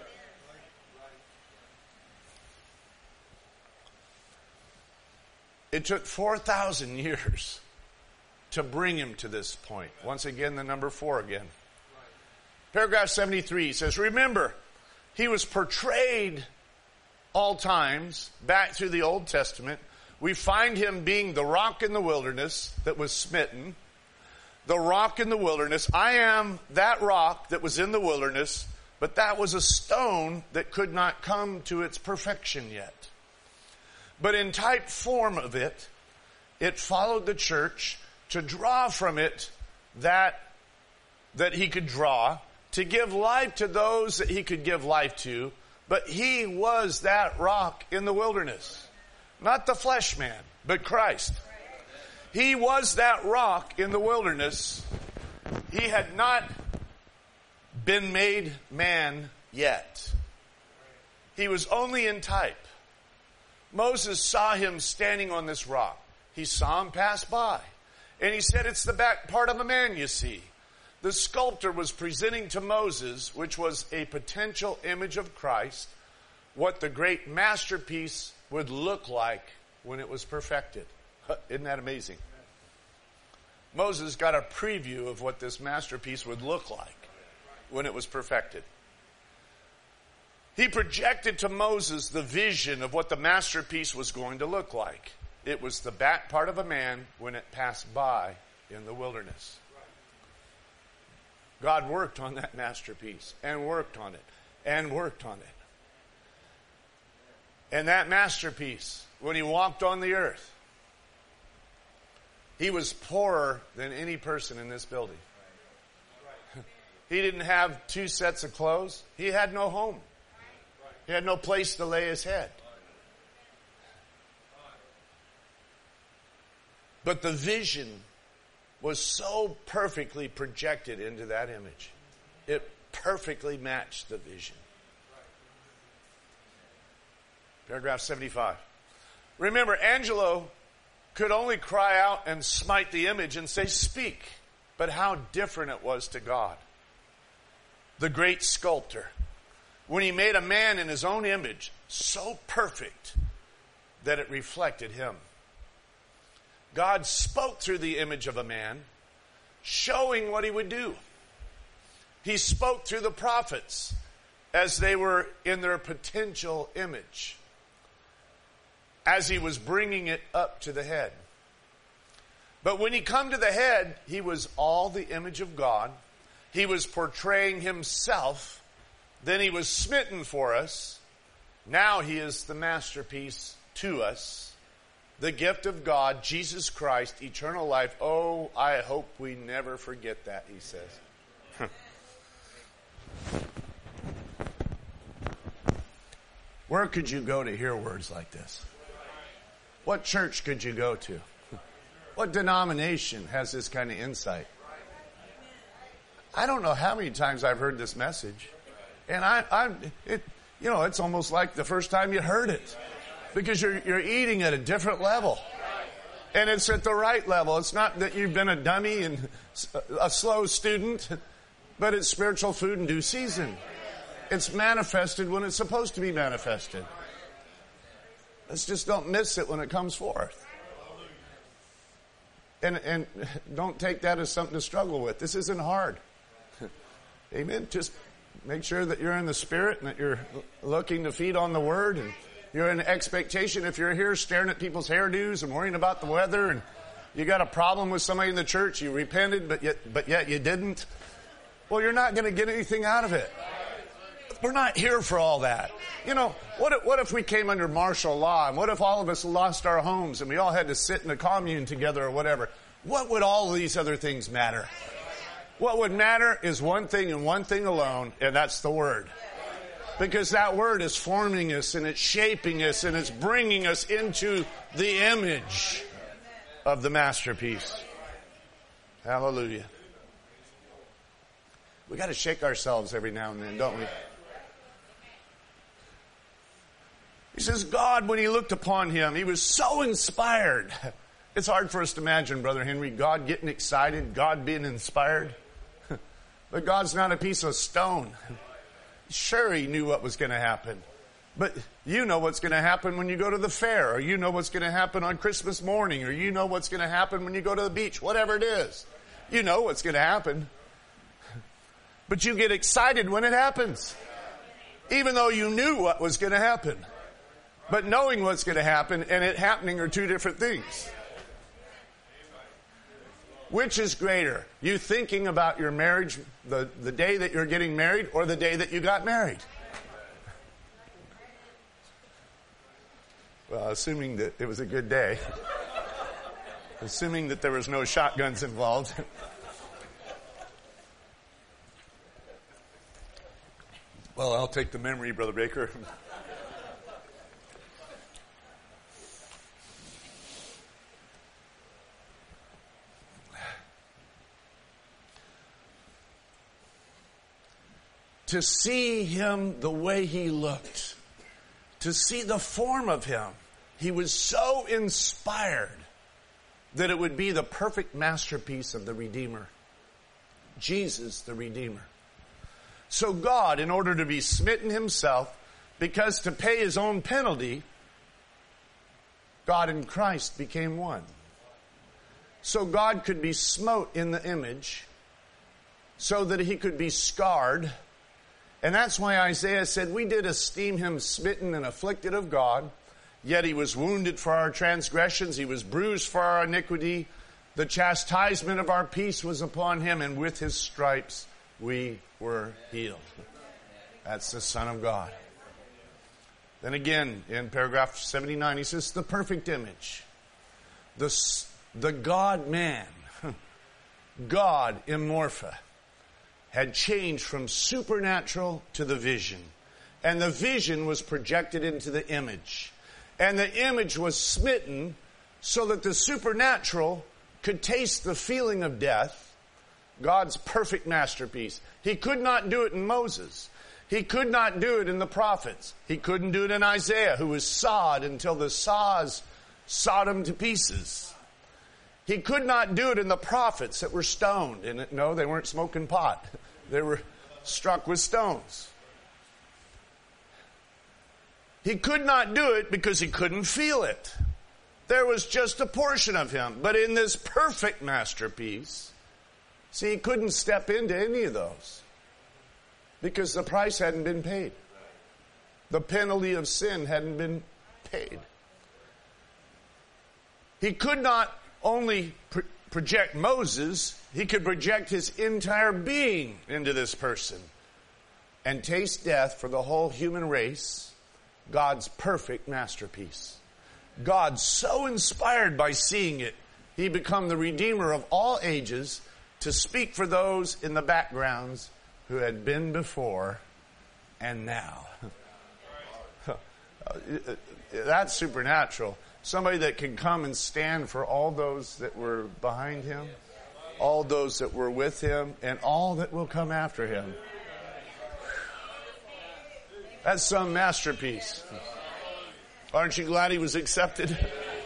It took 4,000 years to bring him to this point. Once again, the number 4 again. Paragraph 73 says, remember, he was portrayed all times back through the Old Testament. We find him being the rock in the wilderness that was smitten. The rock in the wilderness. I am that rock that was in the wilderness, but that was a stone that could not come to its perfection yet. But in type form of it, it followed the church to draw from it that he could draw, to give life to those that he could give life to. But he was that rock in the wilderness. Not the flesh man, but Christ. He was that rock in the wilderness. He had not been made man yet. He was only in type. Moses saw him standing on this rock. He saw him pass by. And he said, it's the back part of a man you see. The sculptor was presenting to Moses, which was a potential image of Christ, what the great masterpiece would look like when it was perfected. Isn't that amazing? Moses got a preview of what this masterpiece would look like when it was perfected. He projected to Moses the vision of what the masterpiece was going to look like. It was the back part of a man when it passed by in the wilderness. God worked on that masterpiece and worked on it and worked on it. And that masterpiece, when he walked on the earth, he was poorer than any person in this building. He didn't have 2 sets of clothes. He had no home. He had no place to lay his head. But the vision was so perfectly projected into that image. It perfectly matched the vision. Paragraph 75. Remember, Angelo could only cry out and smite the image and say, speak. But how different it was to God. The great sculptor. When he made a man in his own image, so perfect that it reflected him. God spoke through the image of a man, showing what he would do. He spoke through the prophets as they were in their potential image, as he was bringing it up to the head. But when he come to the head, he was all the image of God. He was portraying himself. Then he was smitten for us. Now he is the masterpiece to us. The gift of God, Jesus Christ, eternal life. Oh, I hope we never forget that, he says. Where could you go to hear words like this? What church could you go to? What denomination has this kind of insight? I don't know how many times I've heard this message. And it's almost like the first time you heard it. Because you're eating at a different level. And it's at the right level. It's not that you've been a dummy and a slow student, but it's spiritual food in due season. It's manifested when it's supposed to be manifested. Let's just don't miss it when it comes forth. And don't take that as something to struggle with. This isn't hard. Amen. Just make sure that you're in the Spirit and that you're looking to feed on the Word, and you're in expectation. If you're here staring at people's hairdos and worrying about the weather, and you got a problem with somebody in the church, you repented, but yet you didn't, well, you're not going to get anything out of it. We're not here for all that. What if we came under martial law, and what if all of us lost our homes and we all had to sit in a commune together or whatever? What would all of these other things matter? What would matter is one thing and one thing alone, and that's the Word. Because that Word is forming us and it's shaping us and it's bringing us into the image of the masterpiece. Hallelujah. We got to shake ourselves every now and then, don't we? He says, God, when he looked upon him, he was so inspired. It's hard for us to imagine, Brother Henry, God getting excited, God being inspired. But God's not a piece of stone. Sure, he knew what was going to happen. But you know what's going to happen when you go to the fair, or you know what's going to happen on Christmas morning, or you know what's going to happen when you go to the beach, whatever it is. You know what's going to happen. But you get excited when it happens. Even though you knew what was going to happen. But knowing what's going to happen and it happening are two different things. Which is greater? You thinking about your marriage the day that you're getting married, or the day that you got married? Well, assuming that it was a good day. Assuming that there was no shotguns involved. Well, I'll take the memory, Brother Baker. To see him the way he looked, to see the form of him, he was so inspired that it would be the perfect masterpiece of the Redeemer. Jesus, the Redeemer. So God, in order to be smitten himself, because to pay his own penalty, God and Christ became one. So God could be smote in the image so that he could be scarred. And that's why Isaiah said, we did esteem him smitten and afflicted of God, yet he was wounded for our transgressions, he was bruised for our iniquity. The chastisement of our peace was upon him, and with his stripes we were healed. That's the Son of God. Then again, in paragraph 79, he says, the perfect image. The God-man, God Immorpha, had changed from supernatural to the vision. And the vision was projected into the image. And the image was smitten so that the supernatural could taste the feeling of death, God's perfect masterpiece. He could not do it in Moses. He could not do it in the prophets. He couldn't do it in Isaiah, who was sawed until the saws sawed him to pieces. He could not do it in the prophets that were stoned. And no, they weren't smoking pot. They were struck with stones. He could not do it because he couldn't feel it. There was just a portion of him. But in this perfect masterpiece, see, he couldn't step into any of those because the price hadn't been paid. The penalty of sin hadn't been paid. He could not only project Moses, he could project his entire being into this person and taste death for the whole human race, God's perfect masterpiece. God, so inspired by seeing it, he became the Redeemer of all ages to speak for those in the backgrounds who had been before and now. That's supernatural. Somebody that can come and stand for all those that were behind him, all those that were with him, and all that will come after him. That's some masterpiece. Aren't you glad he was accepted?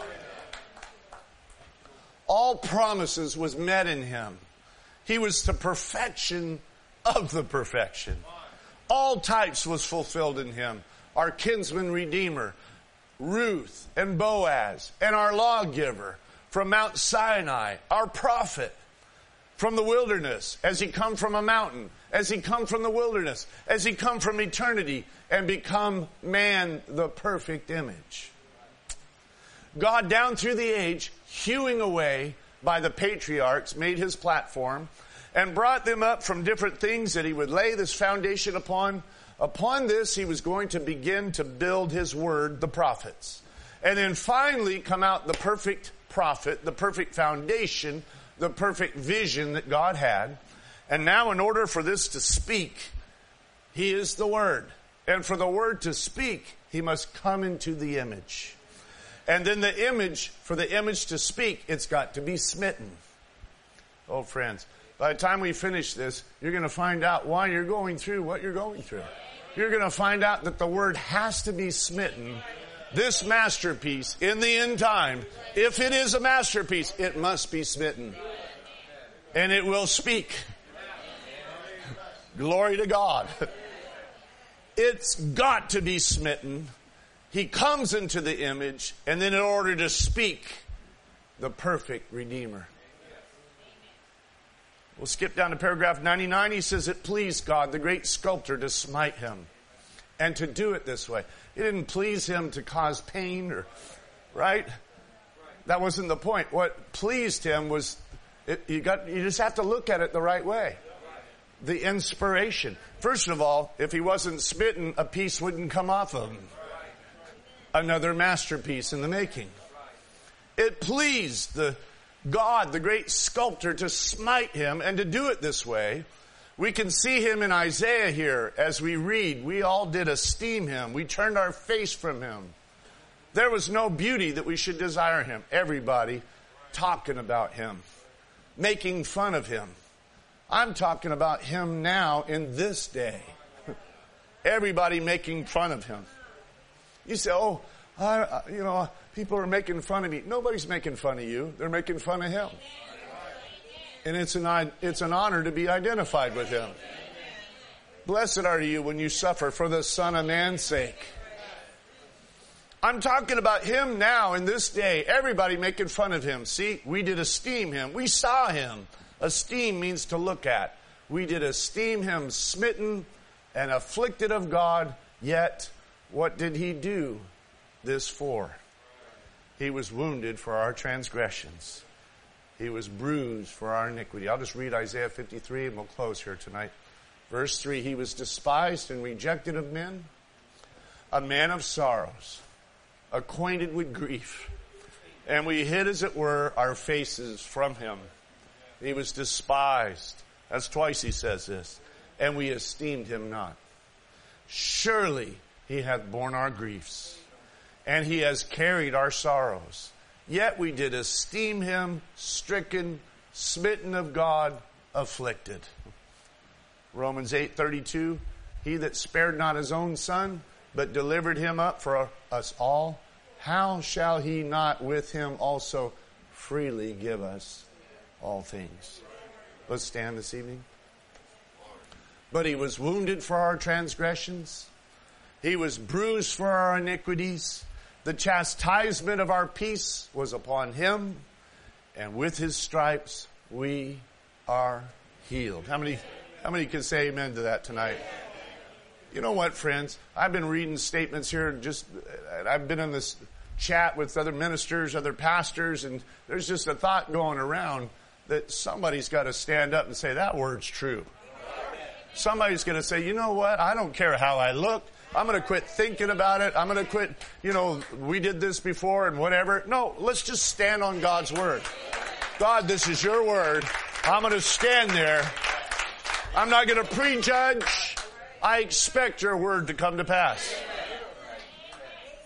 All promises was met in him. He was the perfection of the perfection. All types was fulfilled in him. Our kinsman redeemer, Ruth and Boaz, and our lawgiver from Mount Sinai, our prophet from the wilderness, as he come from a mountain, as he come from the wilderness, as he come from eternity and become man, the perfect image. God down through the age, hewing away by the patriarchs, made his platform and brought them up from different things that he would lay this foundation upon. Upon this, he was going to begin to build his word, the prophets. And then finally come out the perfect prophet, the perfect foundation, the perfect vision that God had. And now in order for this to speak, he is the word. And for the word to speak, he must come into the image. And then the image, for the image to speak, it's got to be smitten. Oh, friends, by the time we finish this, you're going to find out why you're going through what you're going through. You're going to find out that the word has to be smitten. This masterpiece in the end time, if it is a masterpiece, it must be smitten. And it will speak. Glory to God. It's got to be smitten. He comes into the image, and then in order to speak, the perfect Redeemer. We'll skip down to paragraph 99. He says, it pleased God, the great sculptor, to smite him and to do it this way. It didn't please him to cause pain, or right? That wasn't the point. What pleased him was, you just have to look at it the right way. The inspiration. First of all, if he wasn't smitten, a piece wouldn't come off of him. Another masterpiece in the making. It pleased the God, the great sculptor, to smite him and to do it this way. We can see him in Isaiah here as we read. We all did esteem him. We turned our face from him. There was no beauty that we should desire him. Everybody talking about him, making fun of him. I'm talking about him now in this day. Everybody making fun of him. You say, oh, people are making fun of me. Nobody's making fun of you. They're making fun of him. And it's an honor to be identified with him. Blessed are you when you suffer for the Son of Man's sake. I'm talking about him now in this day. Everybody making fun of him. See, we did esteem him. We saw him. Esteem means to look at. We did esteem him smitten and afflicted of God, yet what did he do this for? He was wounded for our transgressions. He was bruised for our iniquity. I'll just read Isaiah 53 and we'll close here tonight. Verse 3, he was despised and rejected of men, a man of sorrows, acquainted with grief. And we hid, as it were, our faces from him. He was despised. That's twice he says this. And we esteemed him not. Surely he hath borne our griefs, and he has carried our sorrows. Yet we did esteem him stricken, smitten of God, afflicted. Romans 8:32, he that spared not his own son, but delivered him up for us all, how shall he not with him also freely give us all things? Let's stand this evening. But he was wounded for our transgressions. He was bruised for our iniquities. The chastisement of our peace was upon him, and with his stripes we are healed. How many can say amen to that tonight? You know what, friends? I've been reading statements here, I've been in this chat with other ministers, other pastors, and there's just a thought going around that somebody's got to stand up and say, that word's true. Somebody's going to say, you know what? I don't care how I look. I'm going to quit thinking about it. I'm going to quit, we did this before and whatever. No, let's just stand on God's word. God, this is your word. I'm going to stand there. I'm not going to prejudge. I expect your word to come to pass.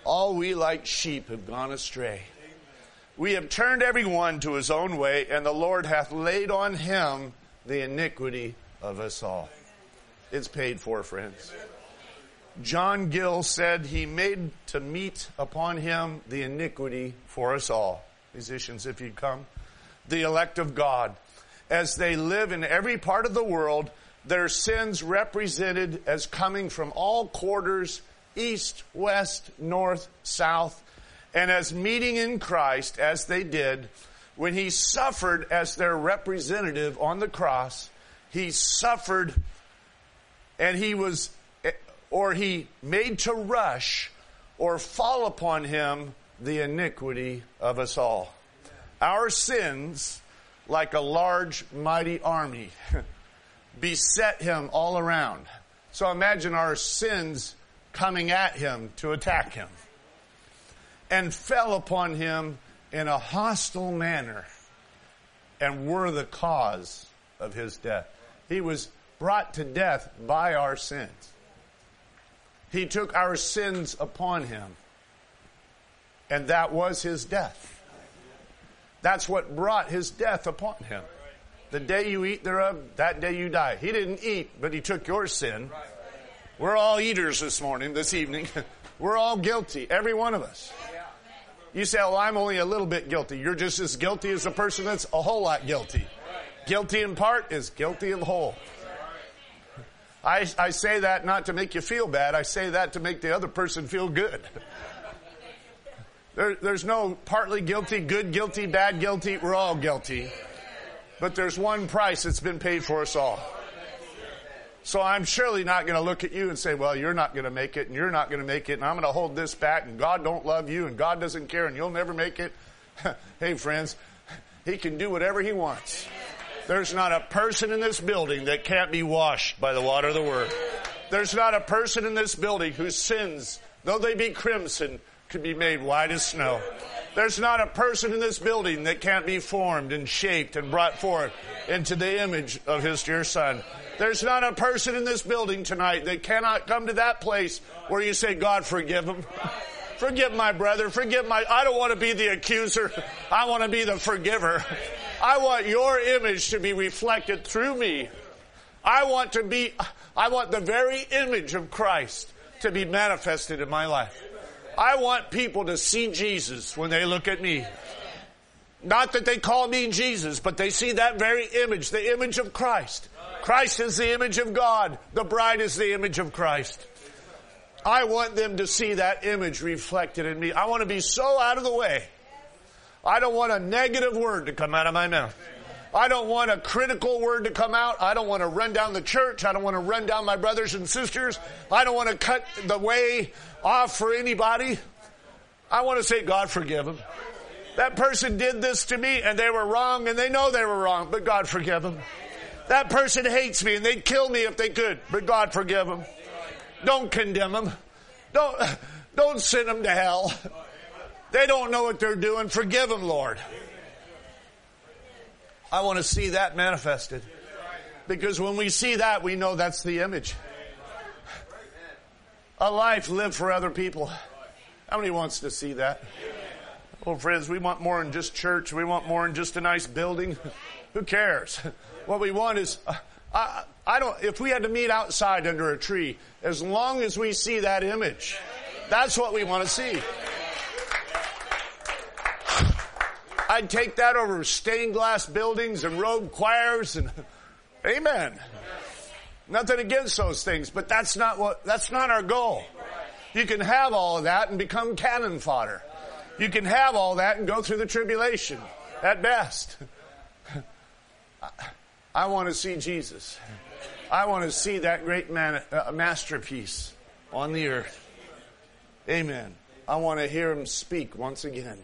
All we like sheep have gone astray. We have turned every one to his own way, and the Lord hath laid on him the iniquity of us all. It's paid for, friends. John Gill said he made to meet upon him the iniquity for us all. Musicians, if you'd come. The elect of God. As they live in every part of the world, their sins represented as coming from all quarters, east, west, north, south, and as meeting in Christ as they did, when he suffered as their representative on the cross, he suffered and he made to rush or fall upon him the iniquity of us all. Our sins, like a large, mighty army, beset him all around. So imagine our sins coming at him to attack him, and fell upon him in a hostile manner, and were the cause of his death. He was brought to death by our sins. He took our sins upon him, and that was his death. That's what brought his death upon him. The day you eat thereof, that day you die. He didn't eat, but he took your sin. We're all eaters this evening. We're all guilty, every one of us. You say, oh, I'm only a little bit guilty. You're just as guilty as a person that's a whole lot guilty. Guilty in part is guilty of whole. I say that not to make you feel bad. I say that to make the other person feel good. There's no partly guilty, good guilty, bad guilty. We're all guilty. But there's one price that's been paid for us all. So I'm surely not going to look at you and say, well, you're not going to make it, and you're not going to make it, and I'm going to hold this back, and God don't love you, and God doesn't care, and you'll never make it. Hey, friends, he can do whatever he wants. There's not a person in this building that can't be washed by the water of the Word. There's not a person in this building whose sins, though they be crimson, could be made white as snow. There's not a person in this building that can't be formed and shaped and brought forth into the image of his dear Son. There's not a person in this building tonight that cannot come to that place where you say, God, forgive him. Forgive my brother. I don't want to be the accuser. I want to be the forgiver. I want your image to be reflected through me. I want the very image of Christ to be manifested in my life. I want people to see Jesus when they look at me. Not that they call me Jesus, but they see that very image, the image of Christ. Christ is the image of God. The bride is the image of Christ. I want them to see that image reflected in me. I want to be so out of the way. I don't want a negative word to come out of my mouth. I don't want a critical word to come out. I don't want to run down the church. I don't want to run down my brothers and sisters. I don't want to cut the way off for anybody. I want to say, God, forgive them. That person did this to me and they were wrong and they know they were wrong, but God, forgive them. That person hates me and they'd kill me if they could, but God, forgive them. Don't condemn them. Don't send them to hell. They don't know what they're doing. Forgive them, Lord. I want to see that manifested. Because when we see that, we know that's the image. A life lived for other people. How many wants to see that? Well, friends, we want more than just church. We want more than just a nice building. Who cares? What we want is, if we had to meet outside under a tree, as long as we see that image, that's what we want to see. I'd take that over stained glass buildings and rogue choirs and amen. Nothing against those things, but that's not our goal. You can have all of that and become cannon fodder. You can have all that and go through the tribulation at best. I want to see Jesus. I want to see that great masterpiece on the earth. Amen. I want to hear him speak once again.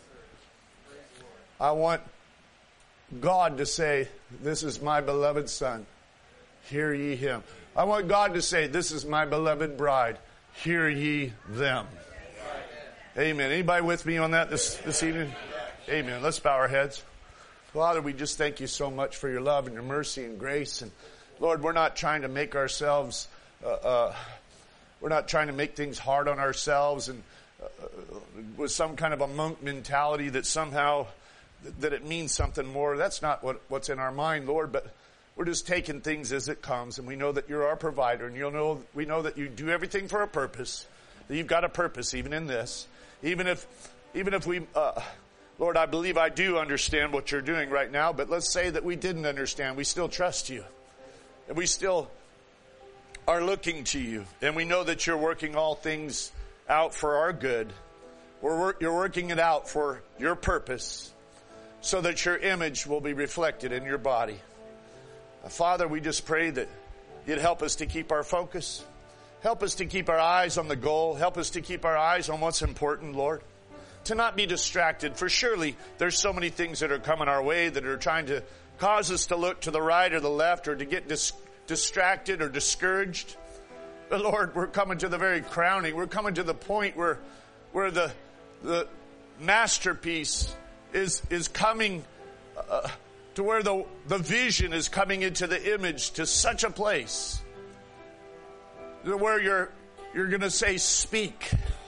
I want God to say, this is my beloved Son. Hear ye him. I want God to say, this is my beloved bride. Hear ye them. Amen. Anybody with me on that this evening? Amen. Let's bow our heads. Father, we just thank you so much for your love and your mercy and grace. And Lord, we're not trying to make ourselves, we're not trying to make things hard on ourselves and with some kind of a monk mentality that somehow that it means something more. That's not what's in our mind, Lord, but we're just taking things as it comes, and we know that you're our provider, and we know that you do everything for a purpose, that you've got a purpose even in this. Even if we, Lord, I believe I do understand what you're doing right now, but let's say that we didn't understand. We still trust you, and we still are looking to you, and we know that you're working all things out for our good. You're working it out for your purpose so that your image will be reflected in your body. Father, we just pray that you'd help us to keep our focus. Help us to keep our eyes on the goal. Help us to keep our eyes on what's important, Lord. To not be distracted, for surely there's so many things that are coming our way that are trying to cause us to look to the right or the left or to get distracted or discouraged. But Lord, we're coming to the very crowning. We're coming to the point where the masterpiece is coming to where the vision is coming into the image to such a place where you're going to say, speak.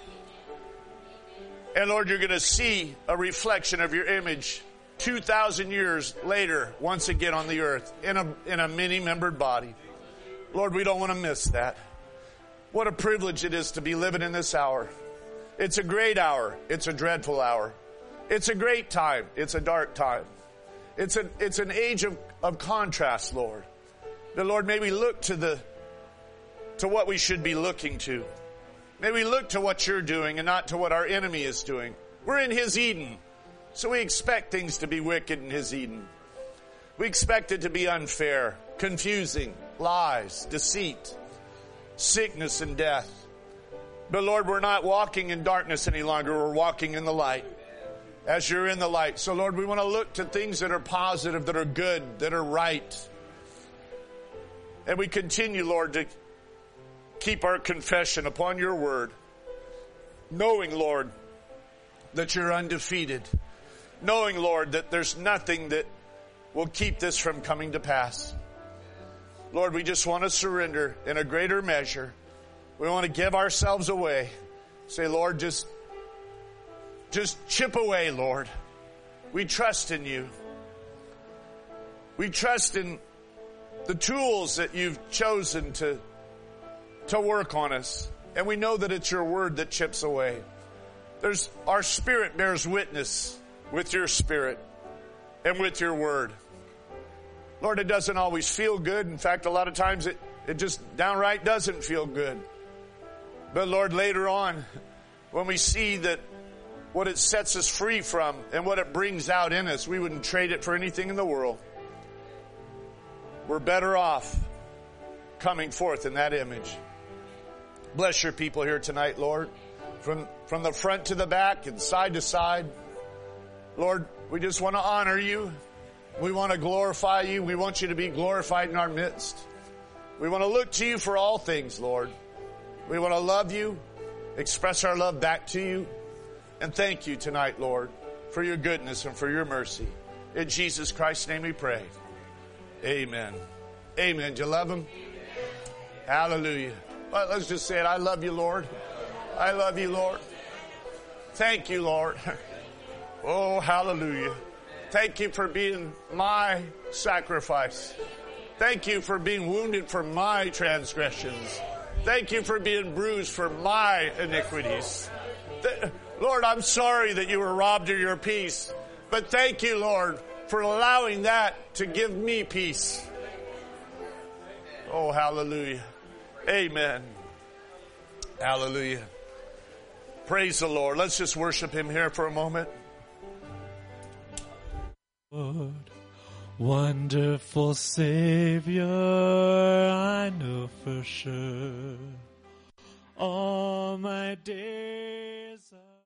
And Lord, you're going to see a reflection of your image 2,000 years later, once again on the earth, in a many-membered body. Lord, we don't want to miss that. What a privilege it is to be living in this hour. It's a great hour. It's a dreadful hour. It's a great time. It's a dark time. It's an age of contrast, Lord. The Lord, may we look to what we should be looking to. May we look to what you're doing and not to what our enemy is doing. We're in his Eden, so we expect things to be wicked in his Eden. We expect it to be unfair, confusing, lies, deceit, sickness, and death. But Lord, we're not walking in darkness any longer. We're walking in the light as you're in the light. So Lord, we want to look to things that are positive, that are good, that are right. And we continue, Lord, to keep our confession upon your word, knowing, Lord, that you're undefeated, knowing, Lord, that there's nothing that will keep this from coming to pass. Lord, we just want to surrender in a greater measure. We want to give ourselves away. Say, Lord, just chip away, Lord. We trust in you. We trust in the tools that you've chosen to work on us. And we know that it's your word that chips away. Our spirit bears witness with your spirit and with your word. Lord, it doesn't always feel good. In fact, a lot of times it just downright doesn't feel good. But Lord, later on, when we see that what it sets us free from and what it brings out in us, we wouldn't trade it for anything in the world. We're better off coming forth in that image. Bless your people here tonight, Lord, from the front to the back and side to side. Lord, we just want to honor you. We want to glorify you. We want you to be glorified in our midst. We want to look to you for all things, Lord. We want to love you, express our love back to you, and thank you tonight, Lord, for your goodness and for your mercy. In Jesus Christ's name we pray. Amen. Amen. Do you love him? Hallelujah. Well, let's just say it. I love you, Lord. I love you, Lord. Thank you, Lord. Oh, hallelujah. Thank you for being my sacrifice. Thank you for being wounded for my transgressions. Thank you for being bruised for my iniquities. Lord, I'm sorry that you were robbed of your peace, but thank you, Lord, for allowing that to give me peace. Oh, hallelujah. Amen. Hallelujah. Praise the Lord. Let's just worship him here for a moment. Lord, wonderful Savior, I know for sure all my days.